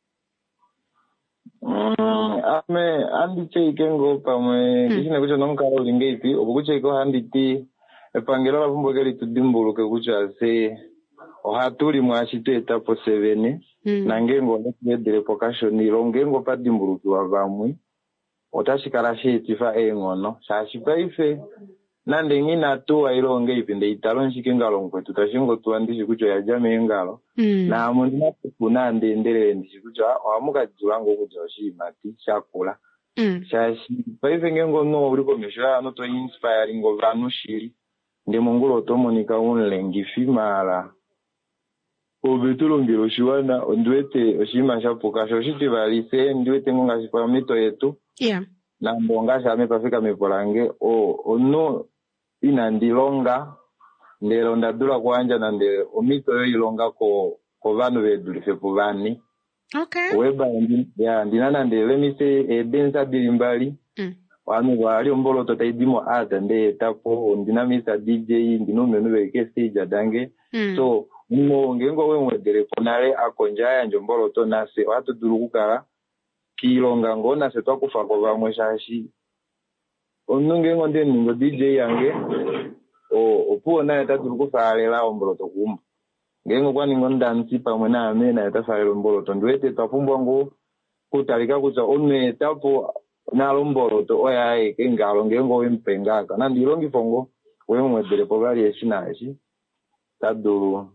Mm, ame andi cheke ngo pamwe mm. kishine kucho nomkaro lingeipi okukuche ko handi ti epangelo la vumbo kali tudimbuluke kucha se ohatuli mwashiteta po seven mm. nangengo nekudere pokation longengo padimbuluki wa vamwe otashikala shiti fa engono shashipa ife nande ngina tu ailonge ipinde italon shikengalo nkwetu tashingo tuandishi kucho ya jame ngalo mm. na mundina kunande ndere ndishi kucho amuka julango kucho shimati shakula mm. shashi paife ngengo no uliko mishwa no to inspiring ovanu shiri nde mungulo to monika unlengi fimala obetulongero shiwana ondwete oshima shapuka shoshiti valise ndwete ngonga shipamito yetu yeah na mbonga shame pafika mipolange o ono inandilonga ndelo ndadula kwanja na ndele omito yo ilonga ko ko vanu vedulife po vani okay weba ndi ya ndinana ndele mise e densa bilimbali mm. wanu wali ombolo to taidimo ata nde tapo ndinamisa D J ndinomeno veke stage dange mm. so mo ngengo we mwedere ponale akonjaya njombolo to nase watu durukukala kilonga ngona se twakufa ko vamwe shashi onunge ngonde ningo D J yange o opona yataturukufalela ombolo to kumba ngengo kwani ngondansi pamwe na amena yatafalela ombolo to ndwete twafumbwa ngo kutalika kuza onne tapo na lombolo to oyaye kengalo ngengo wempengaka na ndilongi fongo we mwedere po gali eshinashi tadulu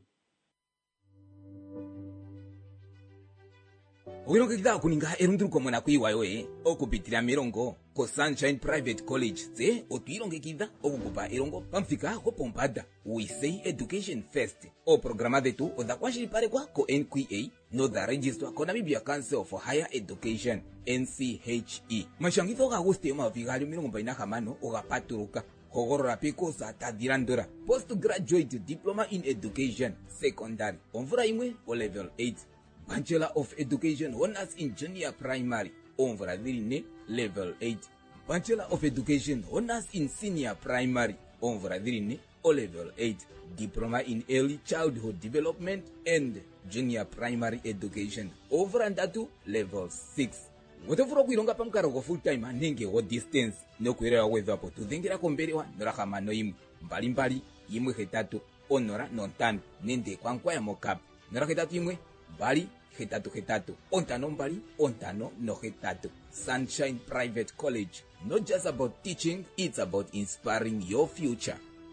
Okirongo kitaka kuninga erunduruko mwana kuiwayo e okupitira mirongo ko Sunshine Private College ze otuironge kitha okukupa irongo pamfika ko pompada we say education first o programa detu oda kwashi pare kwa ko N Q A no da register ko Namibia Council for Higher Education N C H E mashangito ga guste ma vigalio mirongo baina kamano ogapaturuka Hogorora piko sa tadirandora postgraduate diploma in education secondary onvura imwe o level eight Bachelor of Education Honors in Junior Primary onvura dirine level eight Bachelor of Education Honors in Senior Primary onvura dirine o level eight Diploma in Early Childhood Development and Junior Primary Education onvura ndatu level six Wotofuro kuironga pamkaro ko full time anenge wo distance no kuira weather po tudingira komberiwa norakama no imwe mbali mbali imwe hetatu onora nontano nende kwankwa ya mokap nora hetatu imwe mbali hetatu hetatu ontano mbali ontano no hetatu Sunshine Private College, not just about teaching, it's about inspiring your future.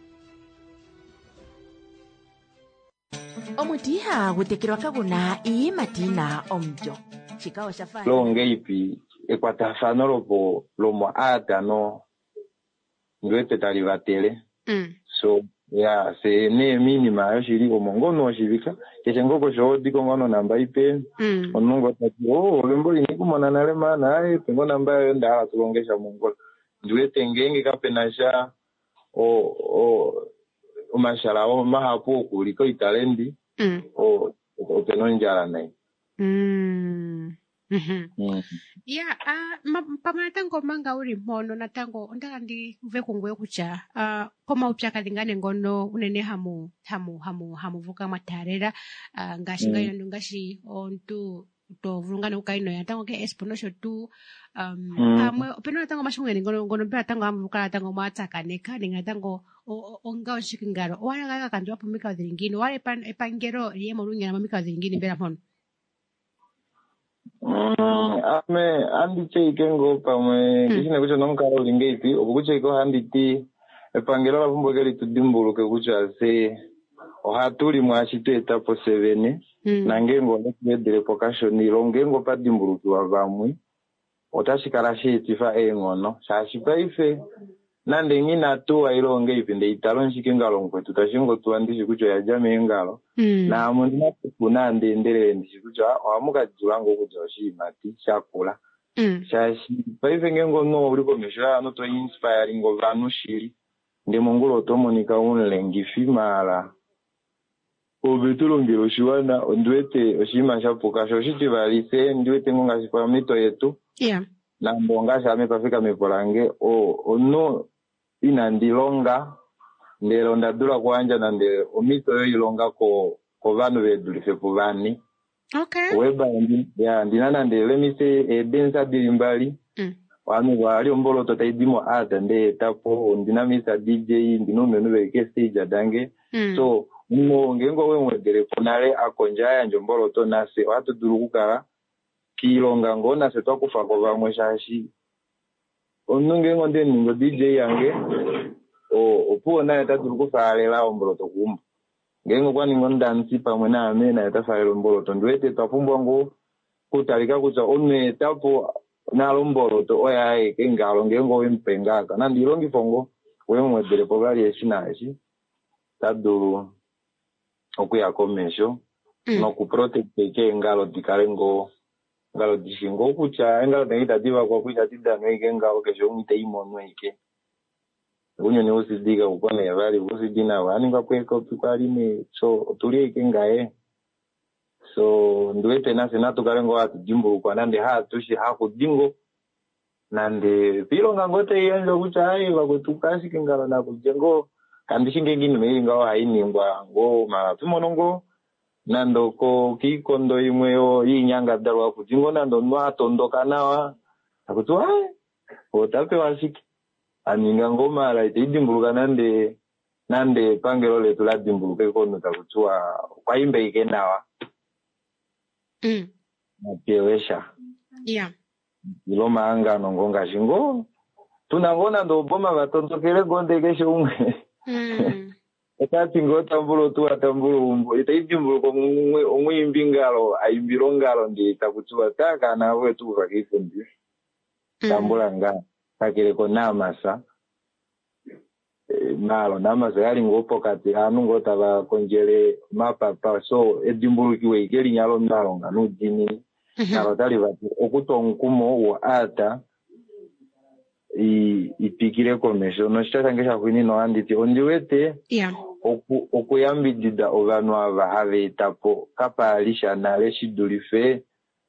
Omutiha gutekirwa kaguna ii matina omjo chikao shafani longe ipi ekwatafano lopo lomo ata no ndwete tali vatele mm. so ya se ne minima yo shiri omongo no shivika keshengo ko jodi ko ngono namba ipe mm. onongo tati oh lembo ni kumona nale mana ai pengo namba yo ndala tulongesha mongo ndwete ngenge kapenasha o o umashala o mahapo kuliko italendi mm. o o penonjala nai mm. Mhm. Mm. Yeah, ah uh, pamana tango manga uri mono na tango ondaka ndi mve kungwe kucha ah uh, poma upya kalingane ngono unene hamu hamu hamu hamu vuka matarera uh, ngashi ngayo mm. ngashi ontu to vulungana ukaino ya tango ke exponential tu um mm. pamwe openo tango mashungene ngono ngono pera tango hamu vuka tango mataka neka ninga tango onga onshikingaro wala gaga kandu apo mika zingine wale pan epangero yemo runya na mika zingine bera mono Mm, ame andi cheke ngo pamwe kishine kucho nomkaro lingeipi okukuche ko handi ti epangelo la vumbo keli tudimbuluke kucha se ohatuli mwashito etapo seven mm. na ngengo ndedele vocation ilongengo pa dimbuluki wa vamwe otashikala shitifa engono shashipa ife nande ngina tuwa ilonge ipinde italo nshike ngalo nkwetu tashingo tuandishi kucho ya jame ngalo mm. na mundina kunande ndele ndishi kucho wamuka julango kucho oshimati shakula mm. shashipa ife ngengo no uliko mishwa no to inspiring of vanu shiri ndi mungulo tomonika unlengi fimala obetulongelo shiwana ndwete oshima shapuka shoshiti valise ndwete ngonga shipamito yetu yeah na mbonga shame pafika mepolange o ono inandilonga ndelo ndadula kwanja na nde omito yo ilonga ko ko vanu vedulise povani okay weba ndi ya ndinana nde let me say e benza bilimbali mm. wanu wali ombolo totaidimo ata nde tapo ndinamisa D J ndinomeno veke stage adange mm. so mo ngengo wewe telefonale akonjaya njombolo to nase watu durukukala kilonga ngona se twakufa ko vamwe shashi onungengo nde ningo D J yange o opuona yata durukufala ombolo to kumba ngengo kwani ngondansi pamwe na amena yata fala ombolo to ndwete twafumbwa ngo kutalika kuza onne tapo na lombolo to oyaye kengalo ngengo wempengaka na ndilongi fongo wewe telefonale yeshinashi taduru okuya komesho mm. no kuprotect ke ngalo dikalengo ngalo dishingo kucha engalo tengita diva kwa kucha tidda no ngalo kesho ngite imono ike unyo ne usidiga ukone yavali usidina wani ngapweko tukali ne so tuli ike ngae so ndwete na senato kalengo ati jimbo kwa nande ha tushi hakudingo nande pilo ngangote yenzo kucha ai bakutukasi kengalo na kujengo kandishinge ngini mei ngao haini ngwa ngo matumonongo nando ko kikondo imweyo yinyanga dalwa kutingo nando nwa tondoka nawa akutu hai otape wasiki aninga ngoma la idimbuluka nande nande pangelo letu la dimbuluke kono takutua kwa imbe ikenawa mm napewesha yeah iloma anga nongonga shingo tunangona ndo boma batondokele gonde kesho umwe mm etati ngota mbulo tu atambulo umbo itaidimbulo ko ngwe omwimbi ngalo ayimbiro ngalo ndi takutua taka na we tu vakifundi tambula nga kakire ko namasa nalo namasa yali ngopo kati anu ngota ba konjele mapapa so edimbulu kiwe ikeli nyalo ndalo nganu dini nalo tali vati okutonkumo wa ata i ipikire komesho no shitatangesha kwini no anditi ondiwete yeah oku okuyambidida ovanu ava have tapo kapalisha na leshidulife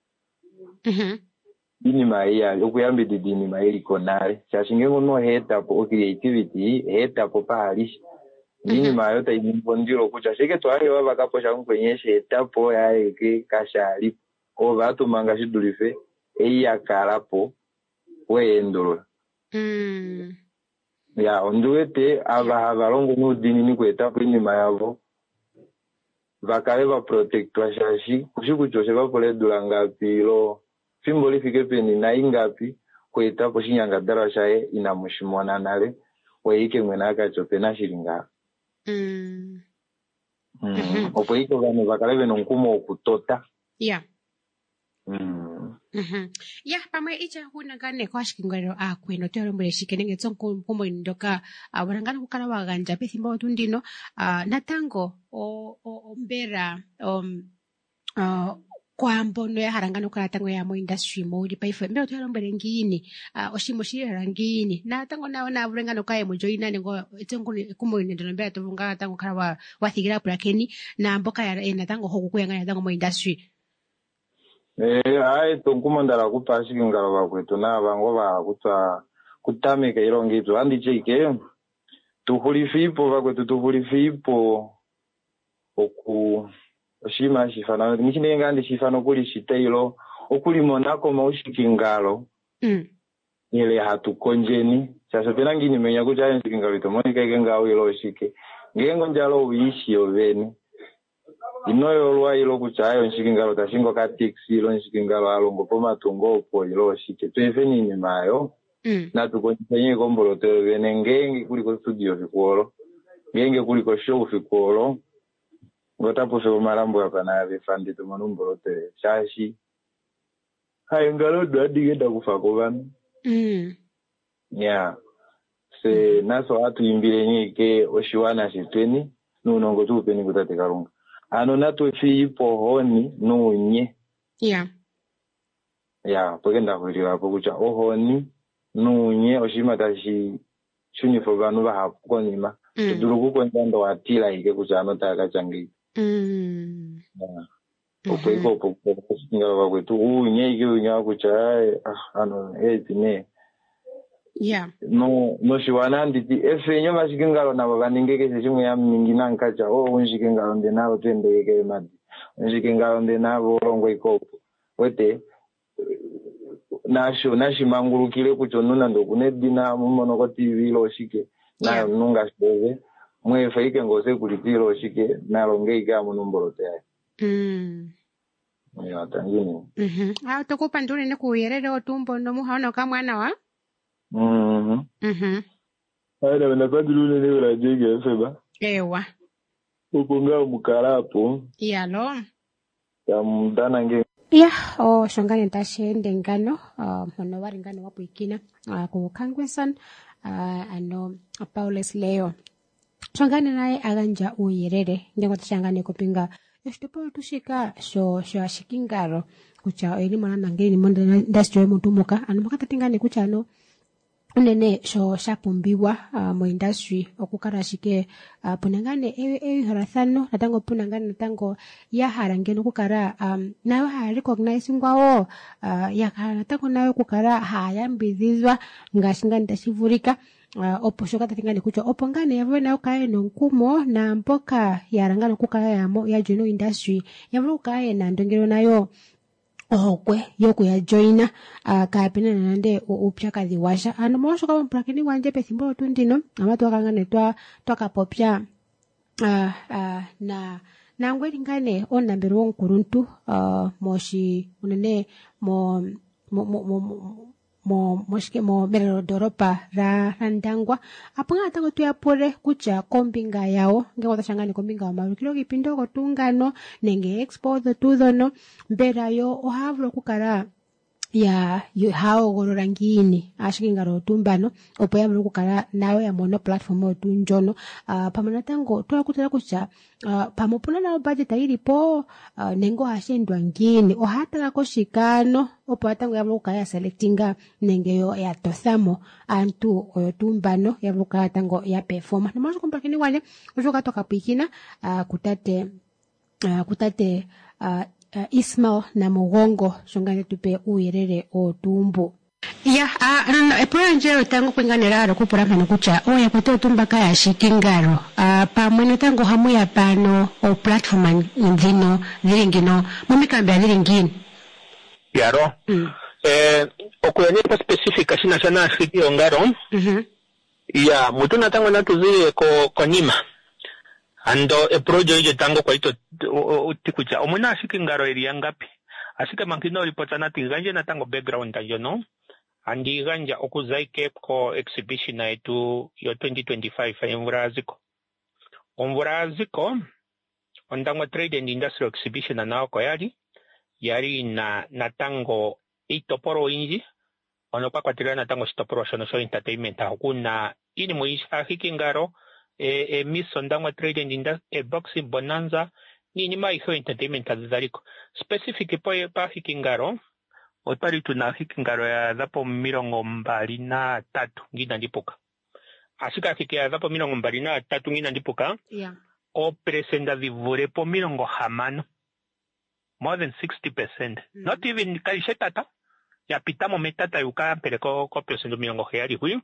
mhm ini maiya okuyambidida ini maili konale chashingengo no hetapo creativity hetapo palisha ini mayo ta imbondiro kucha shike twali baba kaposha nkwenyeshe hetapo yae ke kashali ovatu manga shidulife eya karapo weendolo mm ya onduwete aba abalongo n'udini ni kweta kw'inyuma yabo bakale ba protectwa shashi kushiku chose bakole dulanga pilo fimbo lifike peni na ingapi kweta kushinyanga dara shaye inamushimona nale weike mwena akachope na shilinga mm mm opo iko bano bakale beno nkumo okutota yeah mm mhm ya pamwe icha huna gane kwa shikingwero akwe no tero mbere shikenenge tsonko kumbo ndoka abarangana kukala waganja pethimbo tundino natango o ombera um uh, kwa mbono ya harangano kala tango ya mo industry mo di paife mbero tero mbere ngini oshimo shira ngini natango nawo na burengano kae mo joina ngo tsonko kumbo ndino mbera to bunga tango kala wa wathigira prakeni na mboka ya natango hokukuyanga ya tango mo industry eh ai tonkumandara kupashi ngalo bakwetu na bango ba kutsa kutamika ilongizo andi chike tuhulifipo bakwetu tuhulifipo oku oshima shifana nishinenga andi shifano kuli shiteilo okuli monako maushikingalo mm ile hatukonjeni sasa penangi nimenya kuja nshikingalo tomonika ikenga ilo shike ngengo njalo uishi oveni inoyo lwa ilo kuchayo nshikingalo tashingo ka taxi ilo nshikingalo alongo poma tungo opo ilo shike twefeni nyumayo Mm. natukonyisenye kombolotero bene ngenge kuliko studio vikolo ngenge kuliko show vikolo ngotapo so marambo hapa na vifandi tumanumbolote shashi hayi ngalo dadigenda kufako bana Mm. yeah se naso atu imbire nyike oshiwana shitweni nunongo tupeni kutate karunga ano nato fi ipo honi nunye Yeah. yeah pogenda kulira hapo kucha ohoni nunye oshimatashi chunifo banu bahapo nima Mm. tuduruku kwenda ndo atila ike kucha anotaka changi Mm. yeah opo iko opo kusinga bakwetu unye ike unya kucha ah ano ezine Yeah. no no shiwana nditi efenyo mashikingalo nabo baningeke seshimwe yamingi nankacha o unshikingalo ndenabo twendeke madi unshikingalo ndenabo rongo ikopo wete nasho nashimangurukire kucho nuna ndo kunedina mumono ko T V lo shike na Yeah. nunga shove mwe faike ngose kulitiro shike na rongeike amunumbolote ya Mm. ya tangini Mhm. Ah, tokupa nduri ne kuyerere otumbo no muhaona ka mwana wa? mhm Mhm. ana na padrule ne la jege feba Ewa. ukunga mukarapo Iyalo. ya mdana nge Ya, o shongane ntashende ngano, uh, mono wari ngano wapo ikina, uh, kukangwesan, uh, ano, Paules Leo. Shongane nae aganja uyerere, ngengo tashangane kupinga, yoshtupo tushika, sho, sho ashikingaro, kucha, ili mwana nangiri ni mwanda ndastro emu tumuka, ano makata tingane kucha ano, unene sho shapumbiwa uh, mo industry okukara shike uh, punangane ewe ewe harathano natango punangane natango ya harangeno kukara um, nayo ha recognize ngwao uh, ya natango nayo kukara hayambizizwa ngashinga ndashivurika uh, opo shoka tatingane kucho opo ngane yawe nayo kae no nkumo na mpoka yarangano kukara ya mo ya jono industry yawe kae na ndongero nayo okwe yoku ya joina uh, kapena nande upyakadhi washa ano mosho kama mprakini wanje pethimbo tundino ama twakangane twa twakapopya uh, uh, na nangweli ngane onambere wonkuruntu uh, moshi unene mo mo mo, mo, mo mo moshike mo merero doropa ra randangwa apanga tango tuyapore kucha kombinga yao nge watashangani kombinga wa marukilo kipindo kotungano nenge expo the tudhono mbera yo ohavlo kukara ya yu hao gororangini ashikingaro tumbano opo ya kukara nawe ya mono platform otunjono uh, pamana tango tuwa kutala kucha uh, pamopuna na budget ilipo uh, nengo hashendwa ngini ohatala koshikano opo atango ya kukara selectinga nenge yo ya tothamo antu oyo tumbano ya kukara tango ya performa na mwazo kumpakini wale ushoka toka pikina uh, kutate uh, kutate uh, Uh, Ismail na Mugongo shongane tupe uyerere otumbu ya uh, no, no, epura njero tango kwinganira aro kupura pano kucha oya kote otumba kaya shikingaro uh, pa mwene tango hamu ya pano o platform nzino ziringino mumikambia ziringini yaro mm. eh, okuyanyepa specific ashina sana shiki ongaro mm-hmm. ya mutuna tango natuzire ko, konima ando e projo tango kwa ito utikucha omuna ashiki ngaro eri yangapi ashika mankino ripota nati ganje na tango background tanjo no andi ganja okuzai Cape ko exhibition na etu yo twenty twenty-five emvuraziko omvuraziko ondango trade and industrial exhibition na nao ko yari yari na na tango itoporo inji onopa kwa tira na tango stoporo shono show entertainment hakuna ini muishi ashiki ngaro e, e miss ondangwa trade and industry e boxing bonanza ni ni mai ho entertainment azaliko specific po pa hikingaro otari tuna hikingaro ya zapo mirongo mbali na tatu ngina ndipoka asika hikia zapo mirongo mbali na tatu ngina ndipoka yeah o presenda vivure po mirongo hamano more than sixty percent mm. Not even kaishetata ya pitamo metata yuka pereko ko presendo mirongo heari huyu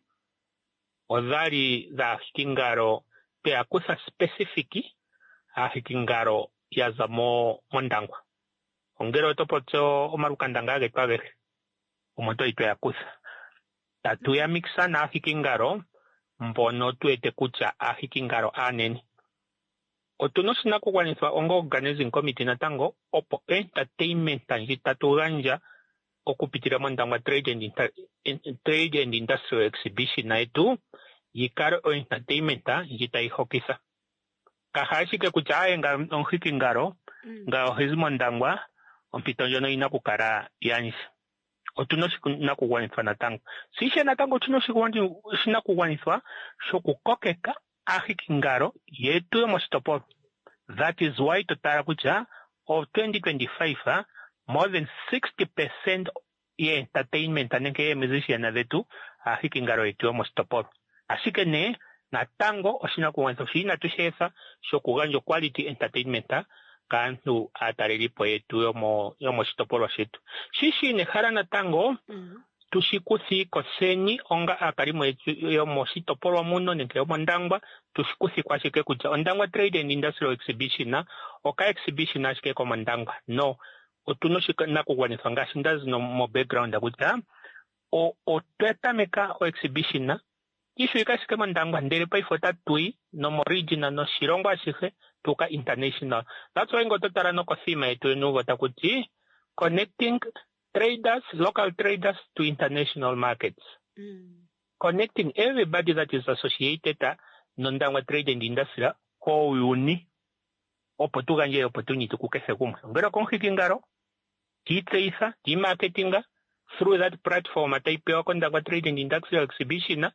odhari za hikingaro pe akusa specifici a hikingaro ya zamo mondangwa ongero topoto omarukandanga ge pagere omoto ito yakusa tatu ya mixa na hikingaro mbono tuete kucha a hikingaro aneni otuno sina kugwanithwa ongo organizing committee na tango opo entertainment tanji tatu ganja okupitira mondangwa trade and inter, in, trade and industrial exhibition yetu yikalo entertainment yitaihokitha kahashike kutya aye nga onhiki ngaro nga ohizi mondangwa ompito ndjono yina kukala yanyisha otuna oshinakuwanithwa natango sishe natango otuna oshinakuwanithwa shokukokeka ahiki ngaro yetu yomoshitopolwa. That is why totala kutya of twenty twenty-five uh, more than sixty percent ye entertainment anenge ye musician zetu ahiki ngaro yetu yomoshitopolwa. Ashike ne natango oshinakuwanithwa shina tushesa shokuganja quality entertainment kantu atalelipo yetu yomo yomoshitopolwa shetu. Shishi ne hala natango mm. tushikuthi koseni onga akalimo yetu yomoshitopolwa muno nenge yomondangwa tushikuthi kwashike kutya ondangwa trade and industrial exhibition oka exhibition ashike komondangwa no otuno shinakuwanithwa ngashi ndazi no mo background kutya o otwetameka o exhibition ishu ikashike mondangwa ndele paifota tui no mo regional no shilongo ashihe tuka international. That's why ngototala no ko theme yetu enuvo takuti connecting traders, local traders to international markets. Mm. Connecting everybody that is associated uh, nondangwa trade and industry ko uni opo tuganje opportunity kukese kumwe. Ngero konhiki ngaro kitseisa ti marketing through that platform ataipewa kondangwa trade and industrial exhibition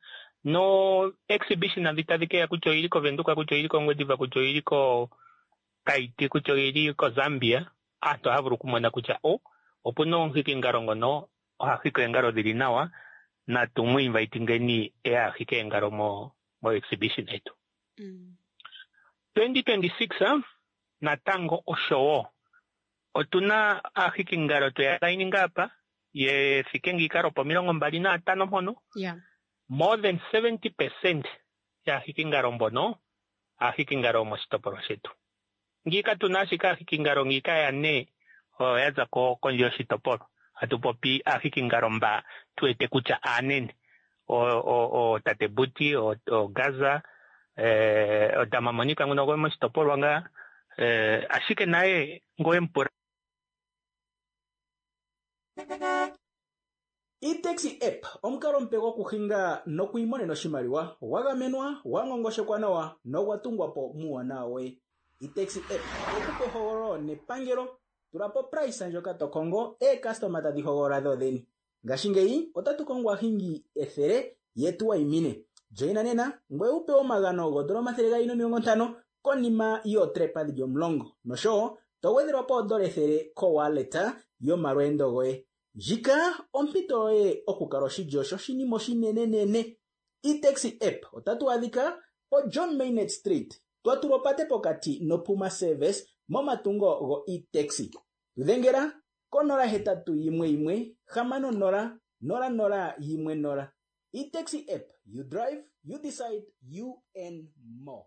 no exhibition vitadike ya kucho iliko venduka kucho iliko ngwediva kucho iliko kaiti kucho iliko Zambia ato havuru kumona kucha o opuno onhiki ngaro ngono ahike ngaro dili nawa na tumu invitingeni e ahike ngaro mo mo exhibition etu. Mm. twenty twenty-six uh, natango oshowo otuna ahike ngaro to ya lining up ye fikengi karo po milongo mbali na atano hono. Yeah. More than seventy percent ya ahike ngaro mbono ahike ngaro mo shitopolwa shetu. Ngika tunashika ahike ngaro ngika ya ne o yaza ko konjo shitopolwa atupopi ahiki ngaromba tuete kucha anene o o o tatebuti o, o Gaza eh o tamamonika ngono go shitopolwa nga eh ashike naye ngoe mpora. iTaxi app omukalo mpe gokuhinga nokuimonena oshimaliwa wagamenwa wangongoshekwa nawa nogwatungwapo muuwanawe. iTaxi app okupa ehogololo nepangelo tulapo price ndjoka tokongo e customer tadhi hogolola dhodheni. Ngashingeyi otatu kongo ahingi ethele yetu waimine. Joina nena ngwe upe omagano godolo omathele gaali nomilongo ntano konima yootrepa dhili omulongo noshowo togwedhelwapo odola ethele ko wallet yomalweendo goye. Jika ompito yoye okukala oshilyo shoshinima oshinenenene. iTaxi app otatu adhika po John Maynard Street twatula opate pokati no Puma Service momatungo go iTaxi. Tudhengera ko nola hetatu yimwe yimwe hamano nola nola nola yimwe nola. iTaxi app, you drive, you decide, you earn more.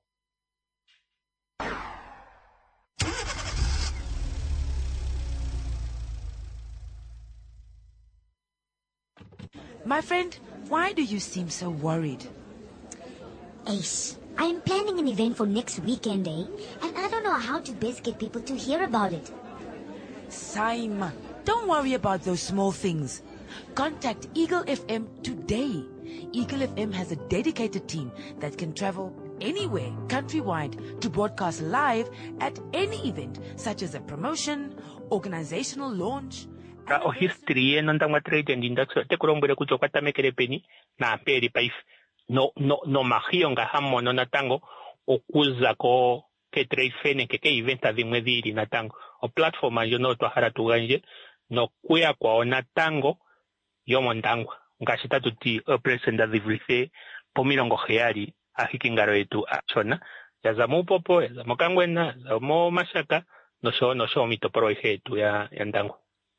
My friend, why do you seem so worried? Ace, I'm planning an event for next weekend, eh? And I don't know how to best get people to hear about it. Saima, don't worry about those small things. Contact Eagle F M today. Eagle F M has a dedicated team that can travel anywhere countrywide to broadcast live at any event, such as a promotion, organizational launch. O history ye nondangwa trade and industrial te kulombwele kucho kwatamekele peni na peri paif no no no mahio nga hamono natango okuza ko ke trade fene ke ke event adhimwe dhili natango o platform anjo no twahala tuganje no kuya kwa natango yomo ndangwa ngashita tuti o presenda dhivrife pomilongo heali ahiki ngaro yetu achona yaza mupopo yaza mokangwena yaza mo mashaka no sho no sho mitoporo yetu ya ya ndangwa.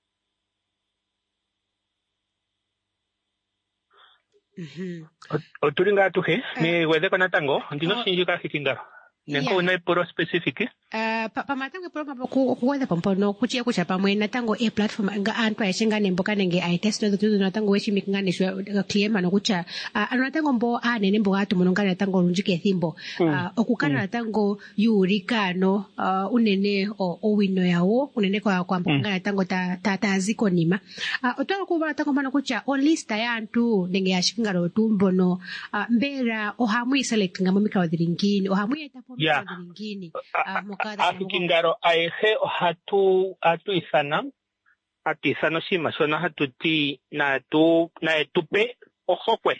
Mhm. Oturinga tuhe ni wede kona tango ndino shinji ka hikingaro. Nenko una puro specific. Uh, pa, pa matango programa ku kuweza pompono kuchia kucha pamwe natango e platform nga antu ayeshenga nembo kanenge ai test do tudu natango wechi mikngane shwe klema no kucha uh, anu natango mbo a nene mbo atu munongana natango runjike thimbo uh, mm. okukana mm. natango yurikano uh, unene o, o wino yawo unene kwa kwa mbonga mm. natango ta ta, ta ziko nima uh, otwala kuba natango mano kucha o lista ya antu nenge yashinga ro tumbono uh, mbera o hamu select ngamo mikawa diringini o hamu eta po yeah. diringini uh, Afikingaro aehe hatu atu isana atu isano shima shona hatu ti na tu na etupe ohokwe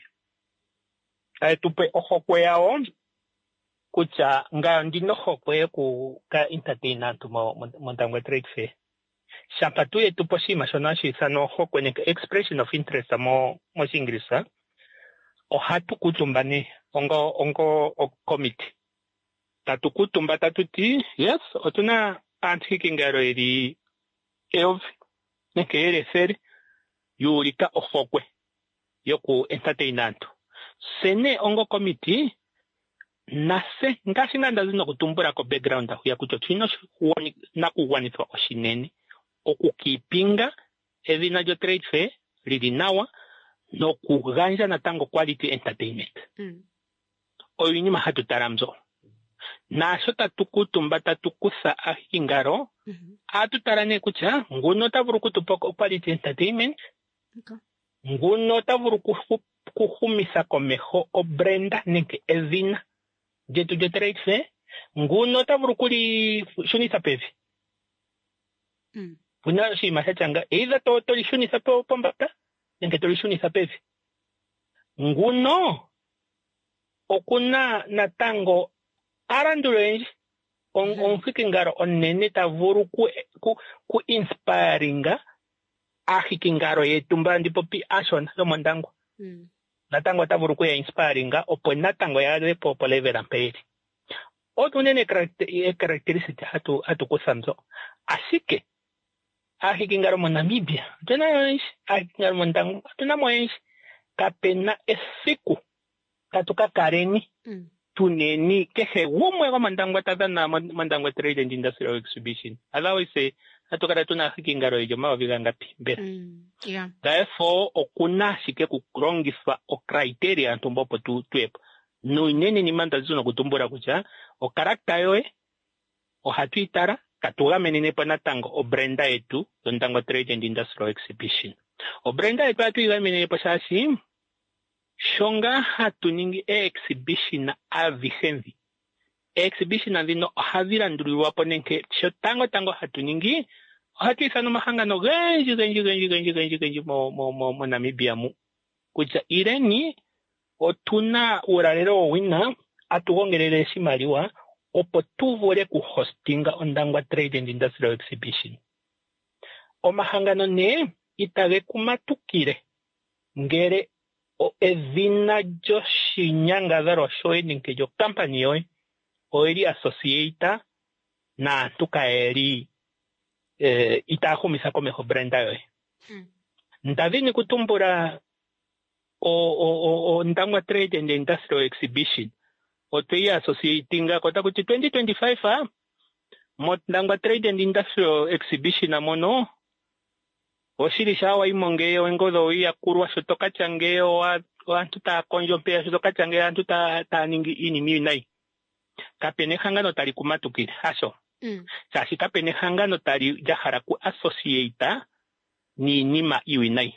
na etupe ohokwe yao kucha nga ndino hokwe ku ka entertainment mo montangwe trade fair shapa tu etupo shima shona shisano hokwe ne expression of interest mo mo singrisa o hatu kutumbane ongo ongo o committee tatukutumba tatuti yes otuna antikingaro eri eov nekere ser yurika ohokwe yoku entertainment sene ongo committee nase ngasi nanda zino kutumbura ko background ya kucho chino huoni na kuwanithwa oshinene okukipinga evina jo trade fair lidinawa no kuganja na tango quality entertainment mm. oyinyima hatu taramzo nasho tatukutumba tatukusa ahingaro mm-hmm. atutarane kucha nguno tavuru kutupa quality entertainment okay. nguno tavuru kuhumisa komeho o brenda neke ezina jetu je trade fair nguno tavuru kuli shunisa pevi mm. kuna shima hachanga either to to shunisa pe pombata neke to shunisa pevi nguno okuna natango arandulenji on mm-hmm. on fikingaro onene tavuru ku ku, ku inspiringa ahikingaro yetumba ndipo pi ashon yo mondango mm. natango tavuru ku ya inspiringa opo natango ya de popo level ampere otunene characteristic hatu hatu kusamzo asike ahikingaro mo Namibia tuna ahikingaro mondango tuna moenshi kapena esiku katuka kareni mm. tuneni kehe wumwe wa mandangwa tadana mandangwa trade and industrial exhibition alawi se atukara tuna hikingaro ejo mawa viganga pimbera mm, yeah. Therefore okuna shike kukrongisa o criteria antumbopo tu tuepo no inene ni manda zuna kutumbura kucha o karakta yoe o hatuitara katuga menene pana tango o brenda etu ndangwa trade and industrial exhibition o brenda etu atuiga menene pasasi shonga hatuningi e exhibition na avihenzi e exhibition na vino havira nduriwa ponenke shotango tango hatuningi hatu isano mahangano genji genji genji genji genji genji mo mo mo, mo Namibia mu kucha ireni otuna urarero wina atugongerere shimaliwa opo tuvole ku hostinga ondangwa trade and industrial exhibition o mahangano ne itage kumatukire ngere o ezina jo shinyanga dharo shoe ninke jo company yoe o eri associata na tuka eri eh, itahumisa komeho brenda yoe mm. Ntavini kutumbura o, o, o, o ndangwa trade and industrial exhibition o tuyi associatinga kota kuti twenty twenty-five ha mo ndangwa trade and industrial exhibition amono oshiri shawa imongeyo engodo ya kurwa shotoka changeyo wa wantu ta konjo pea shotoka changeyo wantu ta ta ningi ini mi nai kapene hangano tali kumatukire hasho mm. Sashi kapene hangano tali jahara ku associata ni nima iwi nai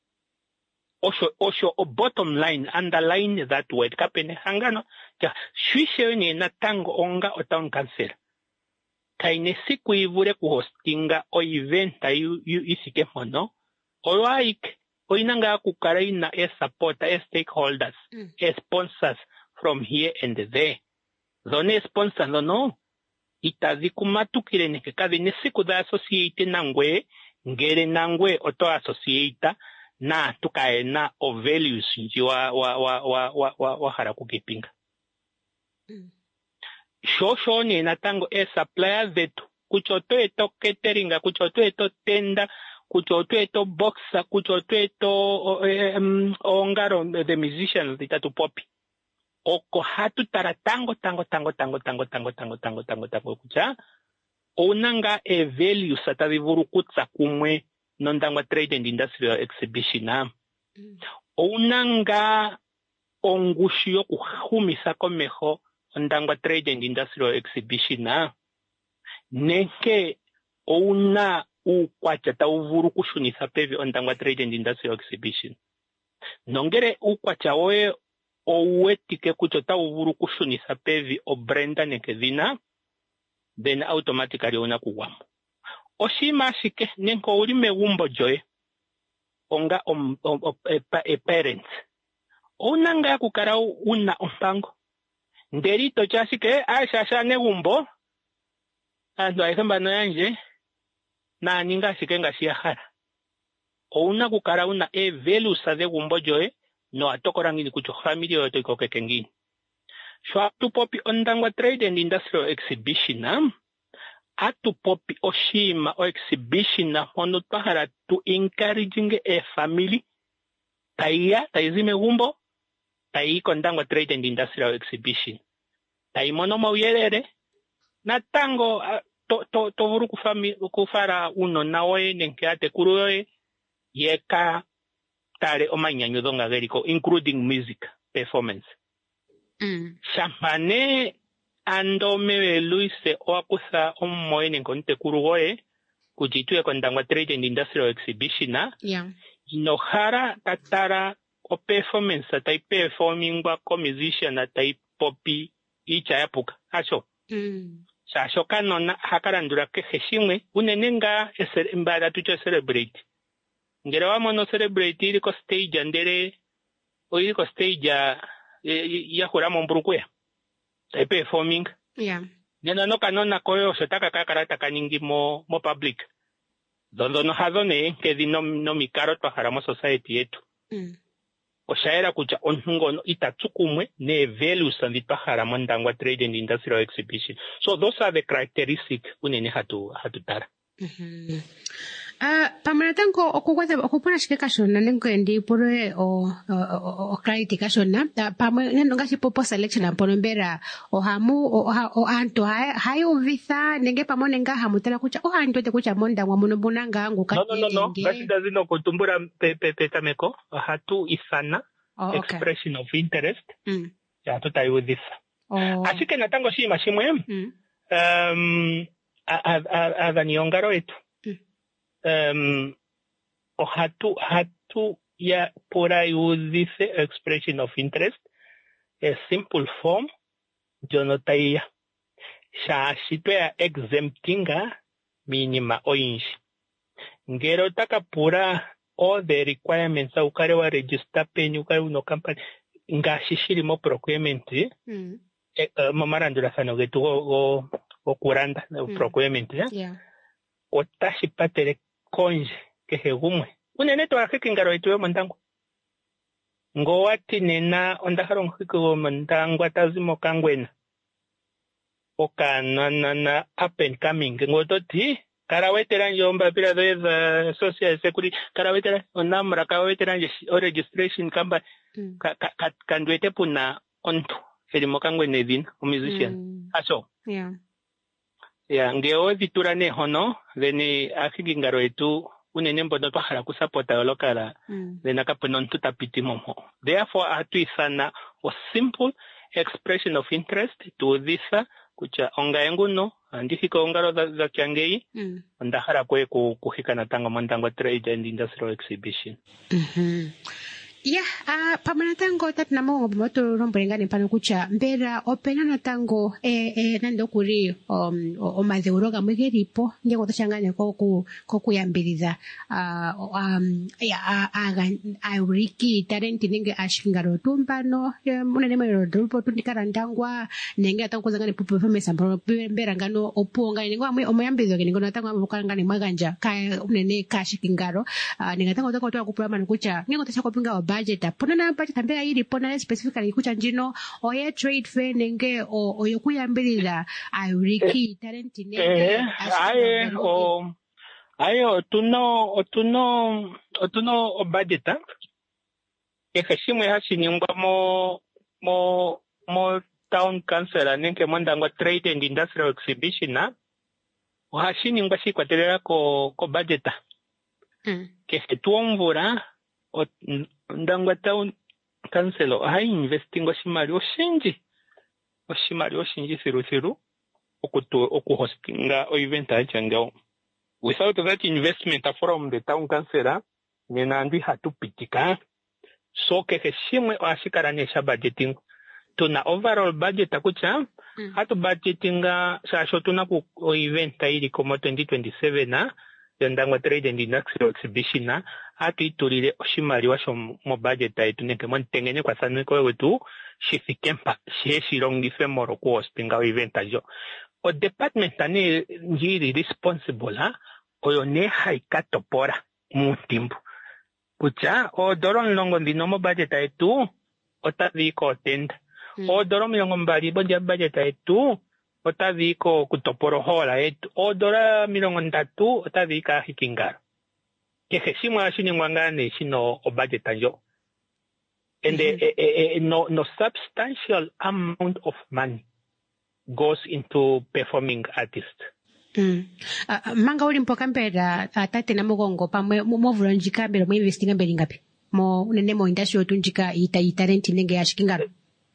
osho osho o bottom line underline that word kapene hangano ja shwishe ni na tango onga o town council kaine siku ivure ku hostinga o event ayu isike mono o like o inanga ku karaina e support e stakeholders mm. e sponsors from here and there zone sponsor no no itazi kumatukire ne kazi ne siku da associate nangwe ngere nangwe oto associate na tukaena o values njiwa wa wa wa wa wa, wa haraku kipinga mm. Shosho ni natango e supplier zetu kuchoto eto cateringa kuchoto eto tenda kuchoto eto boxer kuchoto eto um, ongaro the musicians itatu popi oko hatu tara tango tango tango tango tango tango tango tango tango tango kucha ounanga e value satavi vuru kutsa kumwe nondangwa trade and industrial exhibition na mm. ounanga ongushi yo kuhumisa komeho ondangwa trade and industrial exhibition na neke ouna ukwacha tauvuru kushunisa pevi ondangwa trade and industrial exhibition nongere ukwacha oe owetike kucho tauvuru kushunisa pevi o brenda neke dhina then automatically una kuwamo oshima shike nenko uli megumbo joe onga om, om, om, e, e parents unanga ya kukara una ompango nderito chashike aisha negumbo andu aihemba no yanje na ninga shike ngashiyahara ouna kukara una e velusa de gumbo joe no atokorangini kucho family yoto ikokekengini shwa tu popi ondangwa trade and industrial exhibition na atu popi oshima o exhibition na hono tahara to encouraging a family taiya taizime gumbo tai kondangwa trade and industrial exhibition tai mono mauyerere na tango to to to vuru kufami kufara uno nawe nenkeate kuruye yeka tare omanyanyo donga geriko including music performance mm. Champagne ando mewe luise oakusa omoene konte kurugoe kujitue kondangwa trade and industrial exhibition na yeah. Inohara tatara o performance tai performing wa ko musician na tai popi icha yapuka acho mm. Sasho kanona hakarandura ke heshimwe unenenga ese mbada tucho celebrate ngere wa mono celebrate iliko stage andere o iliko stage ya ya kuramo mburukuya tai performing yeah nena no kanona koyo shotaka kakarata kaningi mo mo public dondo no hazone ke dino no mikaro twaharamo society yetu mm. Oshaera kucha onhungo no itatsukumwe ne values and twaharamo ndangwa trade and industrial exhibition. So those are the characteristics unene hatu hatutara. Mhm. Ah, pamana tango okukwaza okupona shikeka shona nengendi pore o o critica shona pamwe nendo ngashi popo selection apono mbera o hamu o anto hayo visa nenge pamone nga hamutela kucha o anto te kucha monda ngwa muno bunanga nguka no no no no ngashi dazino kutumbura pepe petameko hatu isana oh, okay. Expression of interest mm. ya tutayo visa oh. Ashike natango shima shimwe mm. um adaniongaro etu um o hatu hatu ya pora use expression of interest a simple form jonotaya sha shitwe exemptinga minima oinshi ngero taka pura all the requirements au kare wa register pen ukare uno company ngashishiri mo procurement mm. e, uh, mamarandura sano getu go go kuranda mm. procurement ya yeah. Otashi patere konje kehegumwe unene to akeke ngaro etuwe mondango ngowati nena ondaharo ngiko mondango atazimo kangwena okana na na up and coming ngototi karawetera njomba pila the social security karawetera onamra karawetera o registration kamba mm. ka, ka, ka, kandwete puna onto elimo kangwena edina o musician mm. aso yeah ya ngeo viturane hono veni akiki ngaro etu unene mbono pahala kusapota olokala mm. vena kaponon tutapiti momo therefore atu isana o simple expression of interest to this kucha onga enguno andihiko ongaro za, za kiangei mm. ndahara kwe kuhikana tango mondango trade and industrial exhibition mhm yeah, uh, pamana tango tatu na mongo moto rombengani pano kucha mbera opena na tango eh eh nando kuri um o, o madeuroga mwegeripo ngengo tashangane ko ku ko kuyambiriza uh, um ya aga auriki talenti ninge ashingaro tumbano munene mero drupo tundikara ndangwa nenge atango zangane pupu performance mbera ngano oponga ningo amwe omoyambirizo ningo natango mukangane mwaganja ka unene kashikingaro uh, ninga tango tango to kupura manu kucha ngengo tashakopinga budget pona na budget ambera iri pona specifically kucha njino oye trade fair nenge o oyokuyambirira auriki talent nenge eh aye o ayo tuno tuno tuno budget e hashimwe hashinimbwa mo mo mo town council nenke mondangwa trade and industrial exhibition na wahashini ngwa shikwatelera ko ko budget mm. Kefe tuomvura ndangwa town council hai investing oshimali oshinji oshimali oshinji siru siru okutu okuhostinga o event ajangao. Without that investment from the town council nena ndi hatupitika so kehe shimwe ashikaranisha budgeting tuna overall budget akucha mm. hatu budgetinga shasho tuna ku event ili komo twenty twenty-seven na yandangwa trade and industrial exhibition na hatu itulile oshimali washo mo budget yetu neke montengenye kwa sanweko wetu shifikempa sheshilongife moro ku hostinga event ajo o department ane njiri responsible ha oyo ne haikatopora mutimbu kucha o doron longo ndino mo budget yetu otaviko tenda mm. o doron milongo mbali bonja budget yetu otaviko kutoporohola yetu o dora milongo ndatu otavika hikingaro kehe shimwe ashini mwangane shino o budget ajo and mm-hmm. eh, eh, eh, no no substantial amount of money goes into performing artists. Mm. Uh, manga uli mpoka mbera uh, tate na mugongo pamwe mo vulonjika mbera mo investinga mberi ngapi mo unene mo industry otunjika ita talent nenge yashikingaro.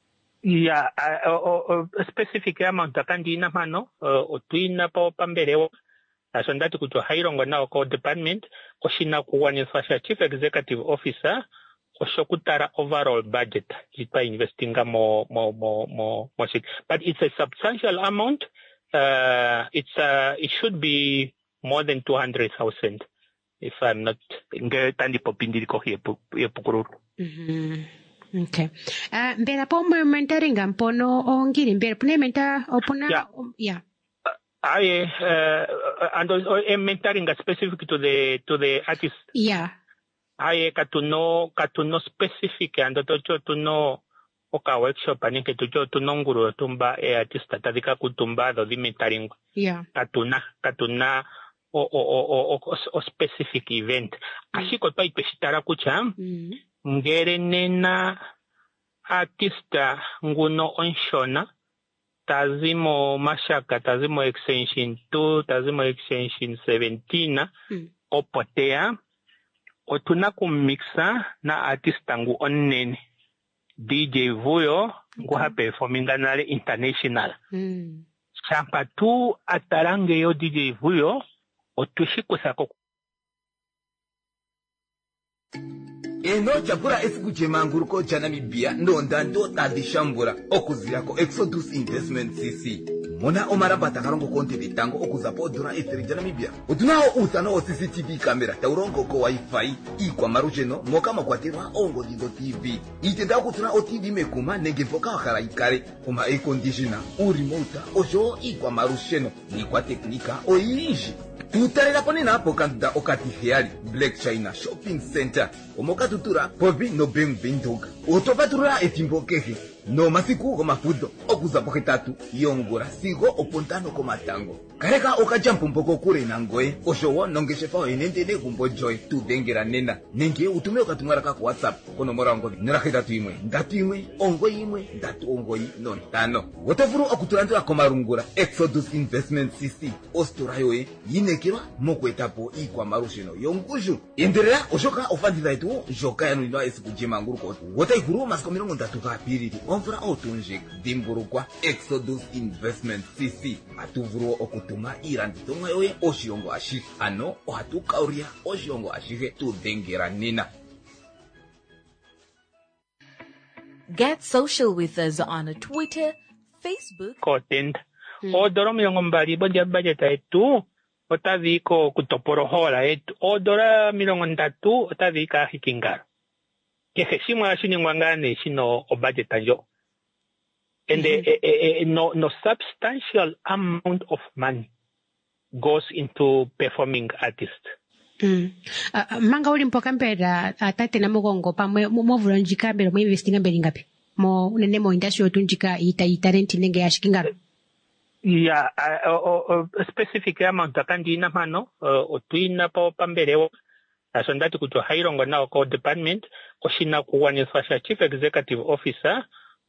Yeah, uh, uh, uh, specific amount akandi ina mano uh, otuina pa pamberewo asondati kutwa hairongo na ko department koshina kuwanisha chief executive officer oshokutara overall budget jipa investinga mo mo mo mo mo but it's a substantial amount. Uh, it's uh, it should be more than two hundred thousand if I'm not ngetandi popindiri ko yepukuru. Mhm. Okay. Uh, mbera po mentoring ampono ongiri mbera pune menta opuna yeah. Um, yeah. Uh, I uh, and also uh, mentoring specific to the to the artist. Yeah. I katuno katuno specific and to to know oka workshop ani ke tujo tunonguru tumba e artista tadika kutumba do mentoring. Yeah. Katuna katuna o o o o o specific event. Mm. Ashiko pa ipeshitara kucha. Mm. Ngere nena artista nguno onshona tazimo mashaka tazimo extension two tazimo extension seventeen mm. opotea otuna kumixa na artista ngu onene D J Vuyo ngu ha performing nale international mm. champa tu atarange yo D J Vuyo otushikusa ko eno chakula esikuchemanguruko cha Namibia ndonda ndo tadishambura okuzirako Exodus Investment C C mona omaramba takarongo konte bitango okuzapo dura etri ja Namibia utunao usano o C C T V camera taurongo ko wifi ikwa marucheno moka makwatirwa ongo dido T V itenda kutuna o T V mekuma nenge foka wakara ikare uma air conditioner u remote osho ikwa marucheno ni kwa teknika o inji tutarela pone na hapo kanda okati hiari Black China Shopping Center omoka tutura pobi no beng bindog otopatura etimbokehe no masiku ko mafudo okuza poketatu yongora sigo opontano ko matango kareka okajampo mpoko kure nangoe oshowo nongeshefa enende ne kumbo joy tudengera nena nenge utume okatumara ka WhatsApp kono morango nirahita tuimwe ndatu imwe ongo imwe ndatu ongo no tano wotofuru okuturandira ko marungura Exodus Investment C C osturayo yinekirwa mokwetapo ikwa marushino yonguju endelea oshoka ofandira itu joka yanu ino esikujima nguruko wotaikuru masiko mirongo ndatu ka piriri onfura otunjik dimburukwa Exodus Investment C C atuvuru okutuma iranditonga yoye oshiongo ashi ano ohatukauria oshiongo ashike tudengera nina. Get social with us on Twitter, Facebook. Content. Hmm. O doro milongo mbali bonja budget yetu otaviko kutoporohola yetu o dora milongo ndatu otavika hikingaro. Kehe shimwe ashini mwangane shino o budget ajo. And mm-hmm. a, a, a, no no substantial amount of money goes into performing artists. Mm. Uh, manga uli mpoka mbera uh, tate na mugongo pamwe mo vulonjika mbera mo investinga mberi ngapi mo unene mo industry otunjika ita talent nenge yashikingaro. Yeah, uh, uh, uh, specific amount akandi ina mano uh, otuina pa pamberewo asondati kutwa hairongo na ko department koshina kuwanisha chief executive officer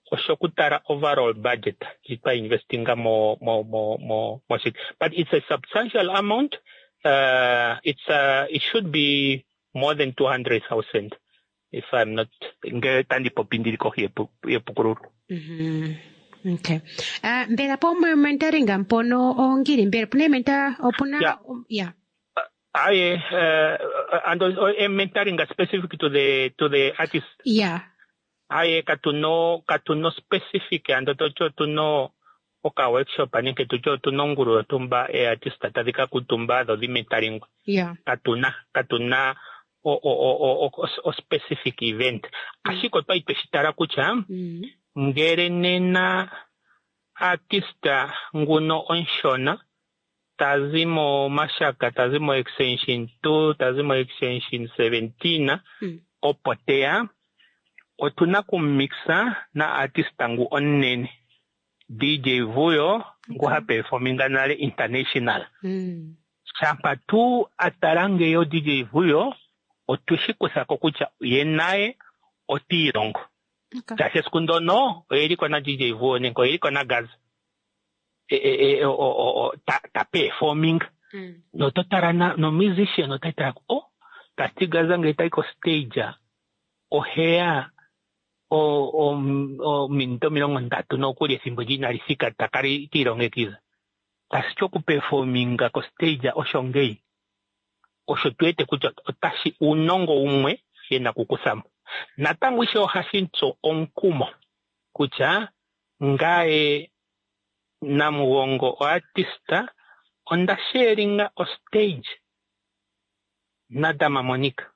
oshokutara overall budget by investing more more more more more but it's a substantial amount. Uh, it's uh, it should be more than two hundred thousand if I'm not ngetandi popindiriko yepukuru. Mhm. Okay. Uh, mbera po mentoring ampono ongiri mbera pune menta opuna yeah. Um, yeah. I uh, and also mentoring specific to the to the artist. Yeah. I katuno katuno specific and to to know oka workshop ani ke tujo to nonguru tumba e artista tadika kutumba do di mentoring. Yeah. Katuna katuna o o o o o specific event. Mm. Ashiko pa ipeshitara kucha. Mm. Ngere nena artista nguno onshona tazimo mashaka tazimo extension two tazimo extension seventeen mm. opotea otuna kumixa na artista ngu onnene D J Vuyo ngu ha performing nale international mm. Champa tu atarange yo D J Vuyo otushikusa kokucha yenae otirongo. Okay. Tase skundo no, eri kona D J Vuyo nenko eri kona gaz. E e e o o ta ta performing. Mm. No totara na no musician no tata oh kastigaza ngeta ko stage o hea o o o minto milongo ndatu no kuri simbojina risika takari tirongekiza. Tascho ku performing ko stage o shongei. O shotwete kucha otashi unongo umwe yena kukusama. Natangwisho hashinto onkumo kucha ngae na mugongo o artista onda sharinga o stage na dama Monica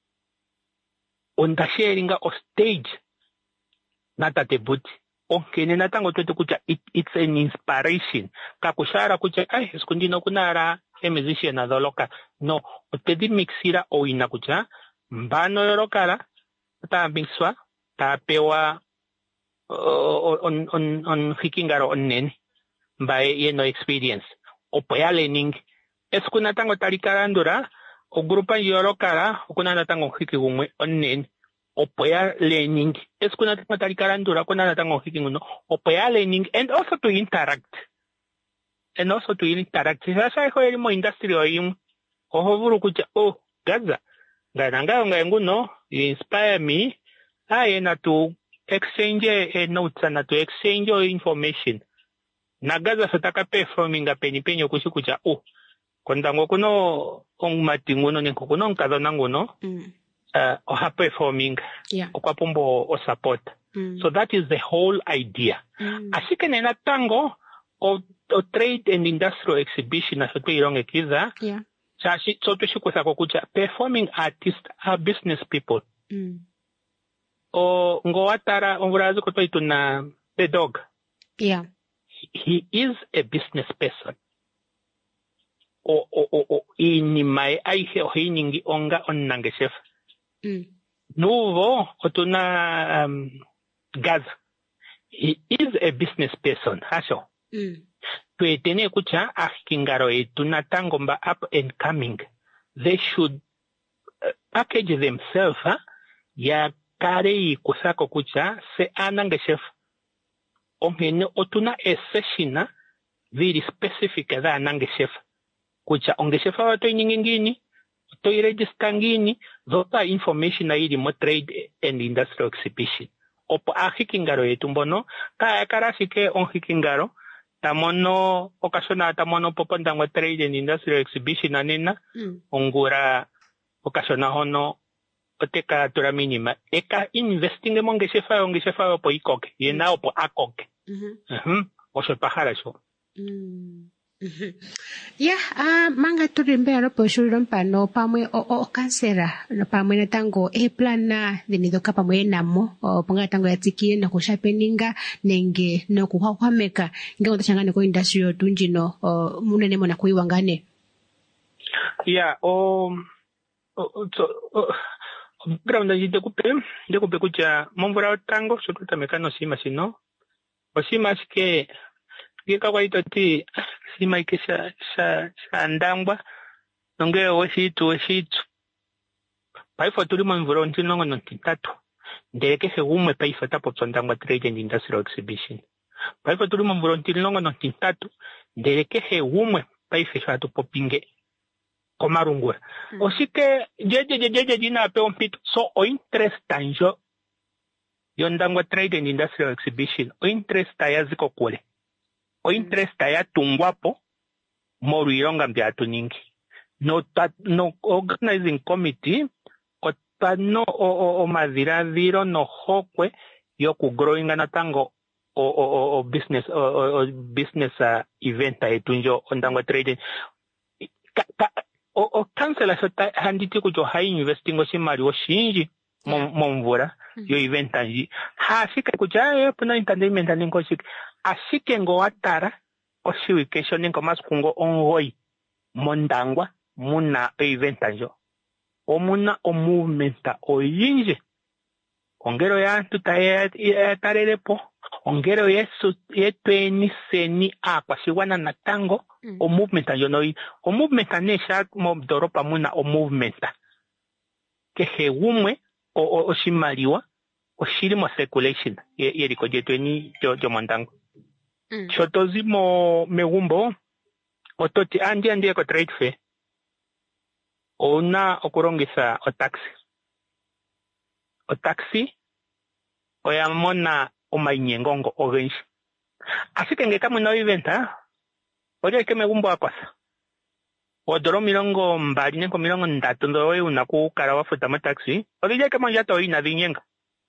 onda sharinga o stage na tate buti onkene natango twete kucha it, it's an inspiration kakushara kucha ai skundino kunara e musician na doloka no otedi mixira o ina kucha mbano yorokara ta bingswa ta pewa on on on hikingaro onnen by yeno experience o poya learning eskuna tango talikarandura o grupa yorokara okuna tango hikigumwe onnen o poya learning eskuna tango talikarandura kuna tango hikinguno o poya learning and also to interact and also to interact sasa ko elimo industry oyim o hovuru kucha oh gaza gananga nganguno you inspire me I na to exchange a notes na to exchange information nagaza sataka performing a penny penyo kushikucha oh kondango kuno ong matinguno nenko kuno kaza nanguno mm. uh, o ha performing yeah. Okwapombo o support mm. So that is the whole idea mm. Ashike nena tango o, o trade and industrial exhibition na soto ironge kiza yeah. Chashi soto shikusa kukucha performing artists are business people mm. O ngowatara ongurazu koto ituna the dog yeah. He is a business person. O o o o ini mai aihe o hiningi onga onnange chef. Mm. Nuvo otuna um, Gaza. He is a business person. Hasho. Mm. Tuetene kucha akingaro etuna tangomba up and coming. They should uh, package themselves. Huh? Ya kare kusako kucha se anange chef. Omhene otuna eseshina very specific za anange chef kucha onge chef wa to nyingini to register ngini zota information na ili mo trade and industrial exhibition opo ahikingaro yetumbono ka karashike on hikingaro tamono okashona tamono popondangwa trade and industrial exhibition anena mm. Ongura okashona hono oteka tura minima eka investing monge chefa onge chefa opo ikoke yena opo akoke mhm mhm osho pahara sho mm mhm ya ah manga turimbe aro poshuro pano pamwe o o kansera no pamwe na tango e plan na dinido kapa mwe namo o ponga tango yatiki na kushapeninga nenge no kuhwameka nge utachangane ko industry tunjino munene mona kuiwangane ya o o so Ground de kupe, de kupe kucha monvora tango sotuta mekano sima sino. O sima ke ke kawaito ti sima ke sa sa andangwa nonge o situ o situ. Pai foturi monvora ntino ngono titatu. ndereke he gumwe paife otapopya ondangwa trade and industrial exhibition. Paife tuli momvula ontimulongo nontintatu ndereke he gumwe paife sho hatu popinge komalungula. Mm. Oshike jeje jeje jina ape ompito so o interest anjo yondangwa trade and industrial exhibition o interest ya ziko kule. O interest ya tungwapo moru ilonga mbyatu ningi. No ta, no organizing committee ota no o, o, o madhiladhilo no hokwe yoku growinga natango o, o, o business o, o, o business uh, event yetu njo ondangwa trade ka, ka, o, o kansela sota handiti kujo hai investing oshimali oshinji momvula yo event anji hashike kuja yo puna entertainment ninko shike ashike ngo watara oshiwikesho ninko masukungo ongoyi mondangwa muna event anjo omuna o movement oyinje ongero yantu taye tarelepo ongero yesu yetweni seni akwashigwana natango mm. o movement anjo no o movement anesha mo doropa muna o movement kehe gumwe o, o, oshimaliwa oshili mo circulation yeriko ye jetweni jo, jo mondango mm. shotozi mo megumbo ototi andi andi ko trade fair ona okulongitha o taxi o taxi oyamona omainyengongo ogenji asike ngeka muna event ha oje ke megumbo akwasa odoro milongo mbali nenko milongo ndatu ndo we una ku kala wafuta ma taxi oje ke manja to ina dinyenga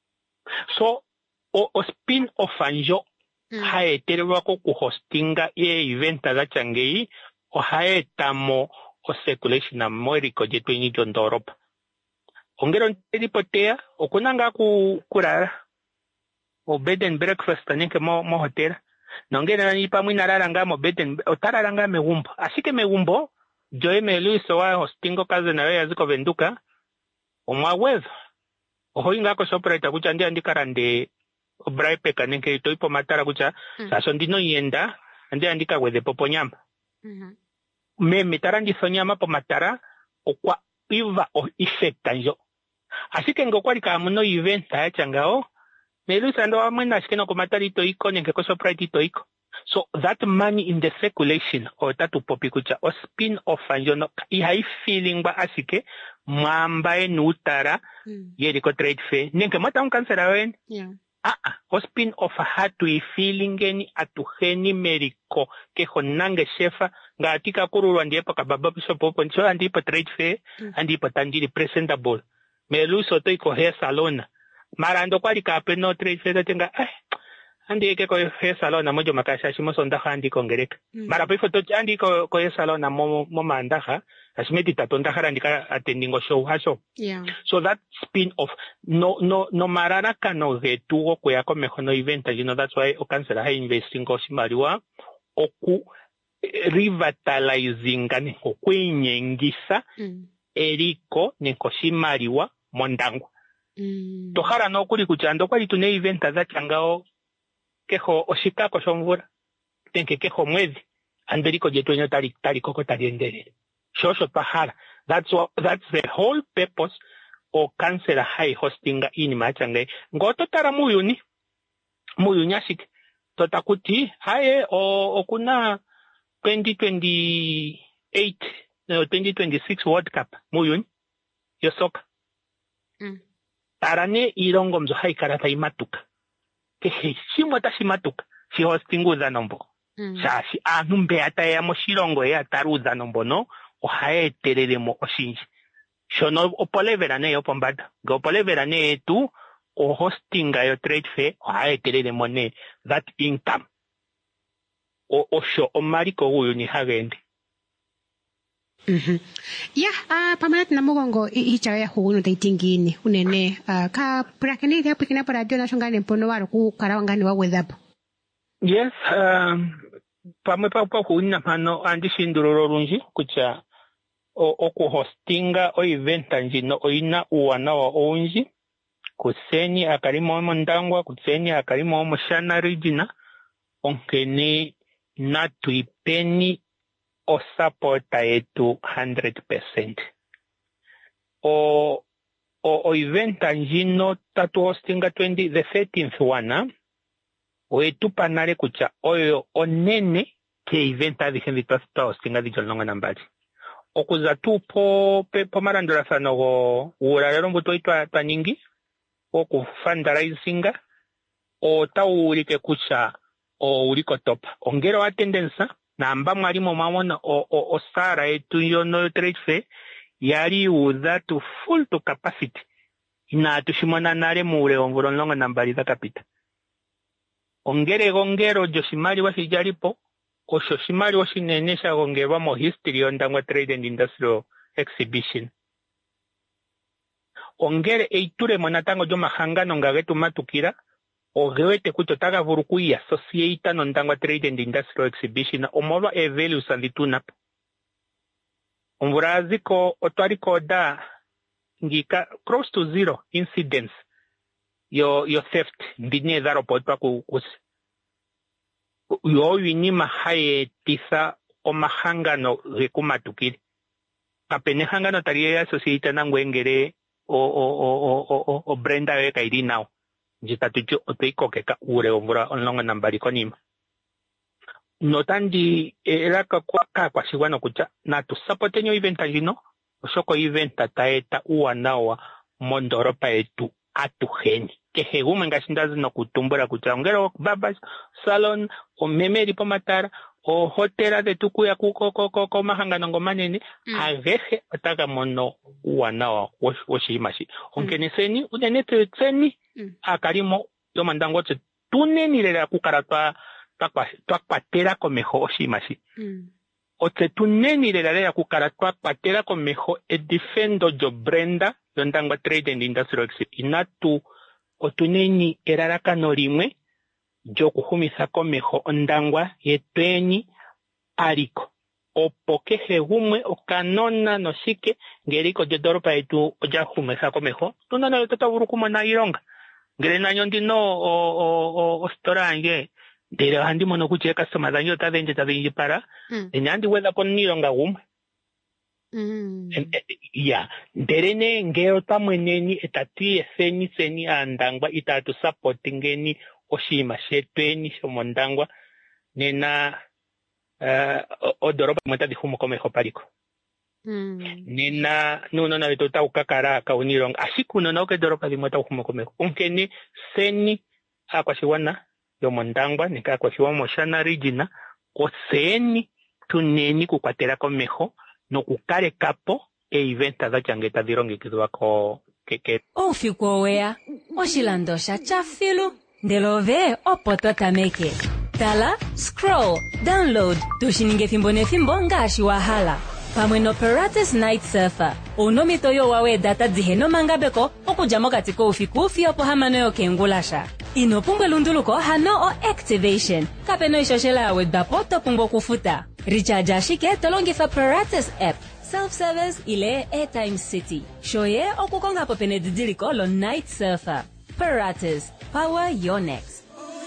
so o, o spin off anjo mm. haetelwa ko ku hostinga ye event za changei o haetamo o circulation na moiriko jetu ini jondoropa ongero ntelipotea okunanga ku kulala o bed and breakfast ninke mo mo hotel nongera ni pamwe nararanga mo bed and otararanga megumbo asike megumbo joe meluiso wa hostingo kaze na wewe ziko venduka omwawezo ohoinga ko shoprite kucha ndi andikarande obraipeka ninke toipo matara kucha mm. saso ndino yenda ndi andika wede popo nyamba mhm mm me mitarandi sonyama po matara okwa iva o effect anjo asike ngokwali ka muno event ya changao melusa ndo amwena ashikeno ko matari to iko nenge ko surprise to iko so that money in the circulation or tatu popi kucha o spin off anjo no i hai feeling ba asike mwamba enutara mm. yeri ko trade fair nenge mata un kansera wen yeah ah ah o spin off hatu i feeling eni atuheni meriko ke honange shefa ngatika kurulwa ndiye pa baba bisopo ncho andi pa trade fair mm. andi pa tangiri presentable meluso to iko hair salon mara ndo kwali ka no trade fair tenga eh andi ke ko hair salon mojo makasha shimo sonda handi kongereka mm. mara pa foto andi ko ko hair salon mo mo mandaha asimeti tatonda harandika attending show hasho yeah so that spin off no no no marana kano getugo kuya ko mehono event you know that's why o cancela ha investing ko shimaliwa oku revitalizing ngane ko kwenyengisa mm. eriko neko shimaliwa mondangwa mm. tohara no kuli kuchando kwali tune event za changao keho oshikako shomvura tenke keho mwezi anderiko jetonyo tali tali koko taliendelele shosho pahara that's what that's the whole purpose o cancela high hostinga ini machangai ngoto tara muyuni muyuni ashik totakuti haye o okuna twenty twenty-eight no twenty twenty-six World Cup muyuni yo soka mm. tarane irongo mzo hai karata imatuka ke shimo tashimatuka shi hostinguza nombo mm. shashi anumbe ataya moshirongo ya taruza nombo no ohaetereremo oshinji shono opolevera ne opombada gopolevera ne tu o hostinga yo trade fair ohaetereremo ne that income o osho omariko uyu ni hagende mhm ya ah pamela na mugongo hicha ya huno taitingini unene uh, ka prakeni ya pikina para radio nashongane mpono waro ku karawangani wa weather yes um pamwe pa pa kuina mano andi shinduroro runji kucha o oku hostinga o event anjino oina uwana wa onji kuseni akarimo mondangwa kuseni akarimo moshana regiona onkeni na tuipeni o supporta yetu one hundred percent o o, o event anjino tatu hostinga twenty the thirteenth wana wetu panale kucha oyo onene ke event adhihe nditwa hostinga di jolonga nambali okuza tu po pe po marandura sano go uralero mbuto itwa taningi oku fundraisinga o tawulike kucha o uliko top ongero attendance na amba mwalimu mamona o o, o sara etu yono trade fair yali uza to full to capacity ina tushimona nale mule omvuro longa nambali za kapita ongere gongero joshimali wasijalipo oshoshimali washinenesha gongerwa mo history ondangwa trade and industrial exhibition ongere eiture monatango jo mahangano ngagetu matukira ogewete kuto taga vurukuyi associate nondangwa trade and industrial exhibition omolwa e values anditunapo omvuraziko otwariko da ngika close to zero incidents yo yo theft ndine daro potwa ku kusi yo winima haye tisa o mahangano gekumatukiri kapene hangano tariye associate nangwengere o o o o o o brenda weka iri now jitatujo otoikokeka ure omvura onlonga nambari konima notandi era ka kwa kwa shiwana kucha na tu supportenyo event ajino osoko event ataeta uwanawa mondoropa etu atuheni kehegume ngashindazi no kutumbura kucha ongero babas salon o memeri pomatara o hotela de tukuya kuko koko ko mahangano ngomanene mm. agehe ataka mono uwanawa woshimashi onkeneseni unenete tseni mm. akalimo yo mandango tse tuneni lera kukaratwa twakpatela komeho oshimashi mm. otse tuneni lera kukaratwa patela komeho edifendo jo brenda yondangwa trade and industrial exhibition inatu otuneni erarakano limwe jo kuhumisa komeho ondangwa yetweni aliko opo kehe gumwe okanona noshike ngeriko jodoropa yetu oja humisa komeho tunana yo tatavuru kumona ilonga ngere nanyo ndino o o o, o store anje ndere handi mono kuche customer zanyo tadenje tadenje para mm. enyandi weza ponilonga gumwe mm. en, e, ya nderene ngero tamweneni etati seni seni andangwa itatu supportingeni oshima shetweni shomondangwa nena uh, odoropa mweta dihumo komeho paliko mm. nena nuno na vitota ukakara kaunilonga ashikuno na uke doropa di mweta uhumo komeho unkeni seni akwashiwana yomondangwa nika akwashiwa moshana regiona o seni tuneni kukwatela komeho no kukare kapo e eventa za changeta dirongikizwa ko keke ofiko wea oshilandosha chafilu ndelove opoto tameke tala scroll download tushininge fimbo ne fimbo ngashi wahala pamwe no Pirates Night Surfer unomito yo wawe data dziheno mangabeko okujamo katiko ufiku ufiopo hamano yo kengulasha inopumbwe lunduluko hano o activation kapeno ishoshela yawe dapoto pungbo kufuta recharge ashike tolongifa Pirates app self-service ile airtime city shoye okukonga popene didiliko lo Night Surfer Pirates, power your next.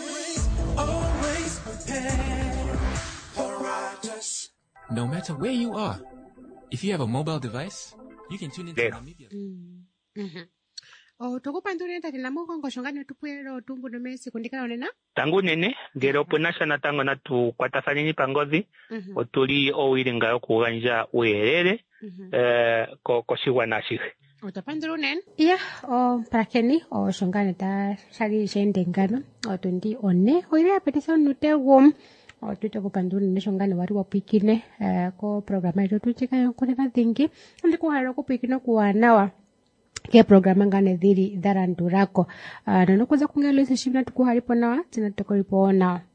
Always prepare for Rogers. No matter where you are, if you have a mobile device, you can tune into Namibia. Mhm. O tokupandure tati namuko ngoshongani tupuero tumbu no mesi kundika onena? Tangu nene ngero punasha na tango na tu kwatafanini pangozi mm-hmm. otuli owiringa okuganja uyerere mm-hmm. eh ko koshiwa nashihe. Utapanduru nen? Iya, o prakeni o shongani ta shari shendengano o tundi one oire apetisa nute wom o tute kupanduru nene shongani wari wapikine uh, ko programa ito tuchika yonkone na thingi ndi kuhara kupikine kuwanawa ke programa ngane dhiri dharandurako uh, nanokuza kungelo isi shimna tukuharipo nawa tina tukoripo nawa